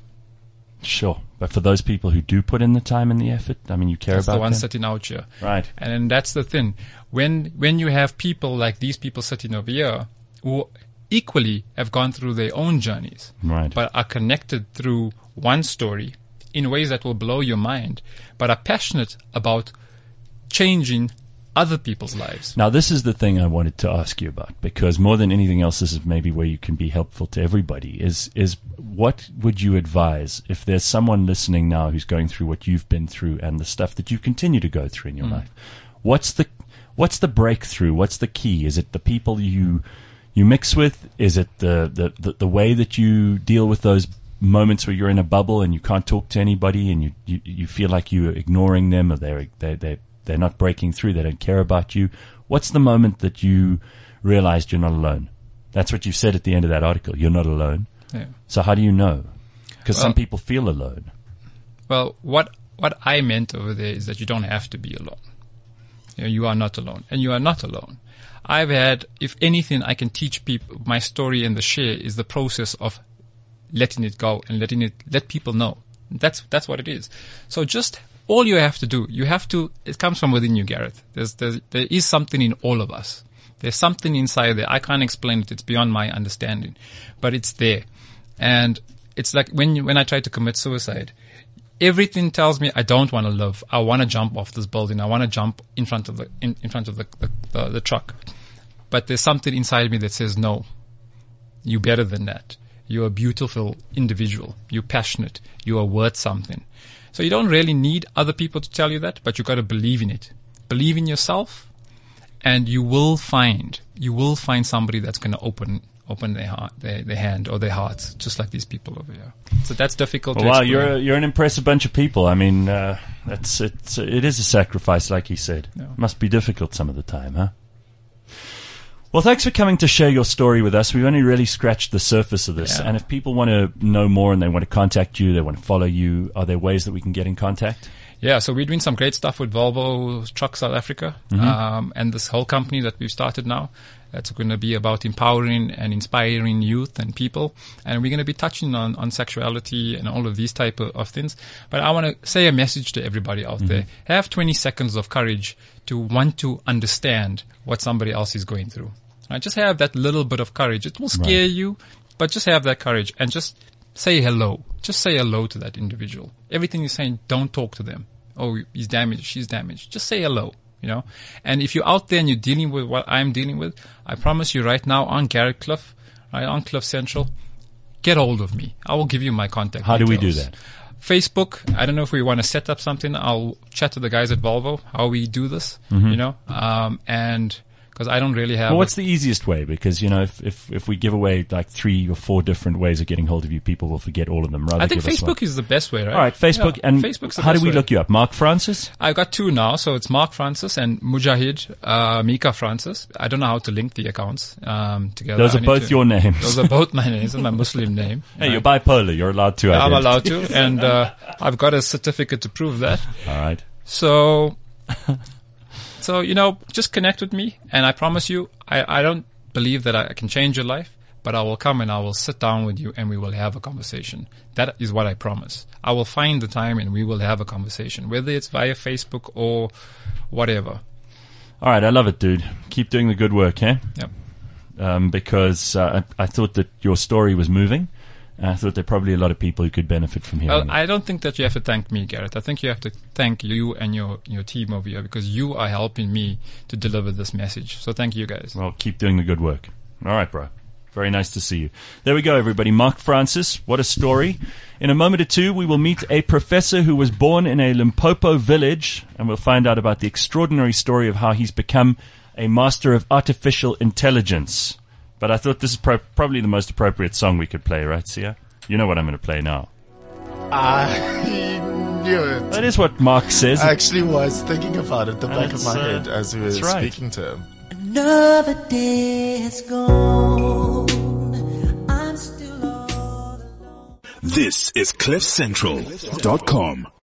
[SPEAKER 2] Sure. But for those people who do put in the time and the effort, I mean, you care about them. That's
[SPEAKER 12] the ones sitting out here.
[SPEAKER 2] Right.
[SPEAKER 12] And then that's the thing. When you have people like these people sitting over here who equally have gone through their own journeys,
[SPEAKER 2] right,
[SPEAKER 12] but are connected through one story in ways that will blow your mind, but are passionate about changing other people's lives.
[SPEAKER 2] Now, this is the thing I wanted to ask you about, because more than anything else, this is maybe where you can be helpful to everybody, is what would you advise if there's someone listening now who's going through what you've been through and the stuff that you continue to go through in your life? What's the breakthrough? What's the key? Is it the people you mix with? Is it the way that you deal with those moments where you're in a bubble and you can't talk to anybody and you feel like you're ignoring them, or they're not breaking through, they don't care about you? What's the moment that you realized you're not alone? That's what you said at the end of that article. You're not alone.
[SPEAKER 12] Yeah.
[SPEAKER 2] So how do you know? Because some people feel alone.
[SPEAKER 12] Well, what I meant over there is that you don't have to be alone. You are not alone, and you are not alone. I've had, if anything, I can teach people my story, and the share is the process of letting it go and let people know. That's what it is. So just all you have to do, it comes from within you, Gareth. There is something in all of us. There's something inside there. I can't explain it. It's beyond my understanding, but it's there. And it's like when I try to commit suicide, everything tells me I don't want to live. I want to jump off this building. I want to jump in front of the truck. But there's something inside me that says, no, you're better than that. You're a beautiful individual. You're passionate. You are worth something. So you don't really need other people to tell you that, but you've got to believe in it. Believe in yourself, and you will find somebody that's going to open their heart, their hand or their hearts, just like these people over here. So that's difficult.
[SPEAKER 2] Well,
[SPEAKER 12] to
[SPEAKER 2] wow,
[SPEAKER 12] explain.
[SPEAKER 2] you're an impressive bunch of people. I mean, it is a sacrifice, like you said.
[SPEAKER 12] Yeah.
[SPEAKER 2] Must be difficult some of the time, huh? Well, thanks for coming to share your story with us. We've only really scratched the surface of this.
[SPEAKER 12] Yeah.
[SPEAKER 2] And if people want to know more and they want to contact you, they want to follow you, are there ways that we can get in contact?
[SPEAKER 12] Yeah, so we're doing some great stuff with Volvo Truck South Africa, and this whole company that we've started now. That's going to be about empowering and inspiring youth and people. And we're going to be touching on sexuality and all of these type of things. But I want to say a message to everybody out there. Have 20 seconds of courage to want to understand what somebody else is going through. Right? Just have that little bit of courage. It will scare you, but just have that courage and just say hello. Just say hello to that individual. Everything you're saying, don't talk to them. Oh, he's damaged, she's damaged. Just say hello. You know, and if you're out there and you're dealing with what I'm dealing with, I promise you right now on Garrett Cliff, right on Cliff Central, get hold of me. I will give you my contact
[SPEAKER 2] How
[SPEAKER 12] details.
[SPEAKER 2] do we do that?
[SPEAKER 12] Facebook. I don't know if we want to set up something. I'll chat to the guys at Volvo how we do this. You know, and because I don't really have.
[SPEAKER 2] Well, what's the easiest way? Because, you know, if we give away like 3 or 4 different ways of getting hold of you, people will forget all of them. Rather
[SPEAKER 12] I think
[SPEAKER 2] give us one.
[SPEAKER 12] Facebook is the best way, right?
[SPEAKER 2] All right, Facebook.
[SPEAKER 12] Yeah,
[SPEAKER 2] and
[SPEAKER 12] Facebook's the
[SPEAKER 2] how do
[SPEAKER 12] best
[SPEAKER 2] we
[SPEAKER 12] way.
[SPEAKER 2] look you up? Mark Francis?
[SPEAKER 12] I've got 2 now, so it's Mark Francis and Mujahid Mika Francis. I don't know how to link the accounts together.
[SPEAKER 2] Those are both your names.
[SPEAKER 12] Those are both my names and my Muslim name.
[SPEAKER 2] Hey, you're bipolar. You're allowed to.
[SPEAKER 12] I'm allowed to, and I've got a certificate to prove that.
[SPEAKER 2] All right.
[SPEAKER 12] So, you know, just connect with me, and I promise you, I don't believe that I can change your life, but I will come and I will sit down with you and we will have a conversation. That is what I promise. I will find the time and we will have a conversation, whether it's via Facebook or whatever.
[SPEAKER 2] All right, I love it, dude. Keep doing the good work, eh?
[SPEAKER 12] Yep.
[SPEAKER 2] Because I thought that your story was moving. And I thought there are probably a lot of people who could benefit from hearing
[SPEAKER 12] Well,
[SPEAKER 2] it.
[SPEAKER 12] I don't think that you have to thank me, Garrett. I think you have to thank you and your team over here, because you are helping me to deliver this message. So thank you guys.
[SPEAKER 2] Well, keep doing the good work. All right, bro. Very nice to see you. There we go, everybody. Mark Francis, what a story. In a moment or two, we will meet a professor who was born in a Limpopo village, and we'll find out about the extraordinary story of how he's become a master of artificial intelligence. But I thought this is probably the most appropriate song we could play, right, Sia? You know what I'm going to play now.
[SPEAKER 4] I knew it.
[SPEAKER 2] That is what Mark says.
[SPEAKER 4] I actually was thinking about it at the back of my head as we were speaking to him.
[SPEAKER 11] Another day has gone. I'm still all alone.
[SPEAKER 1] This is CliffCentral.com.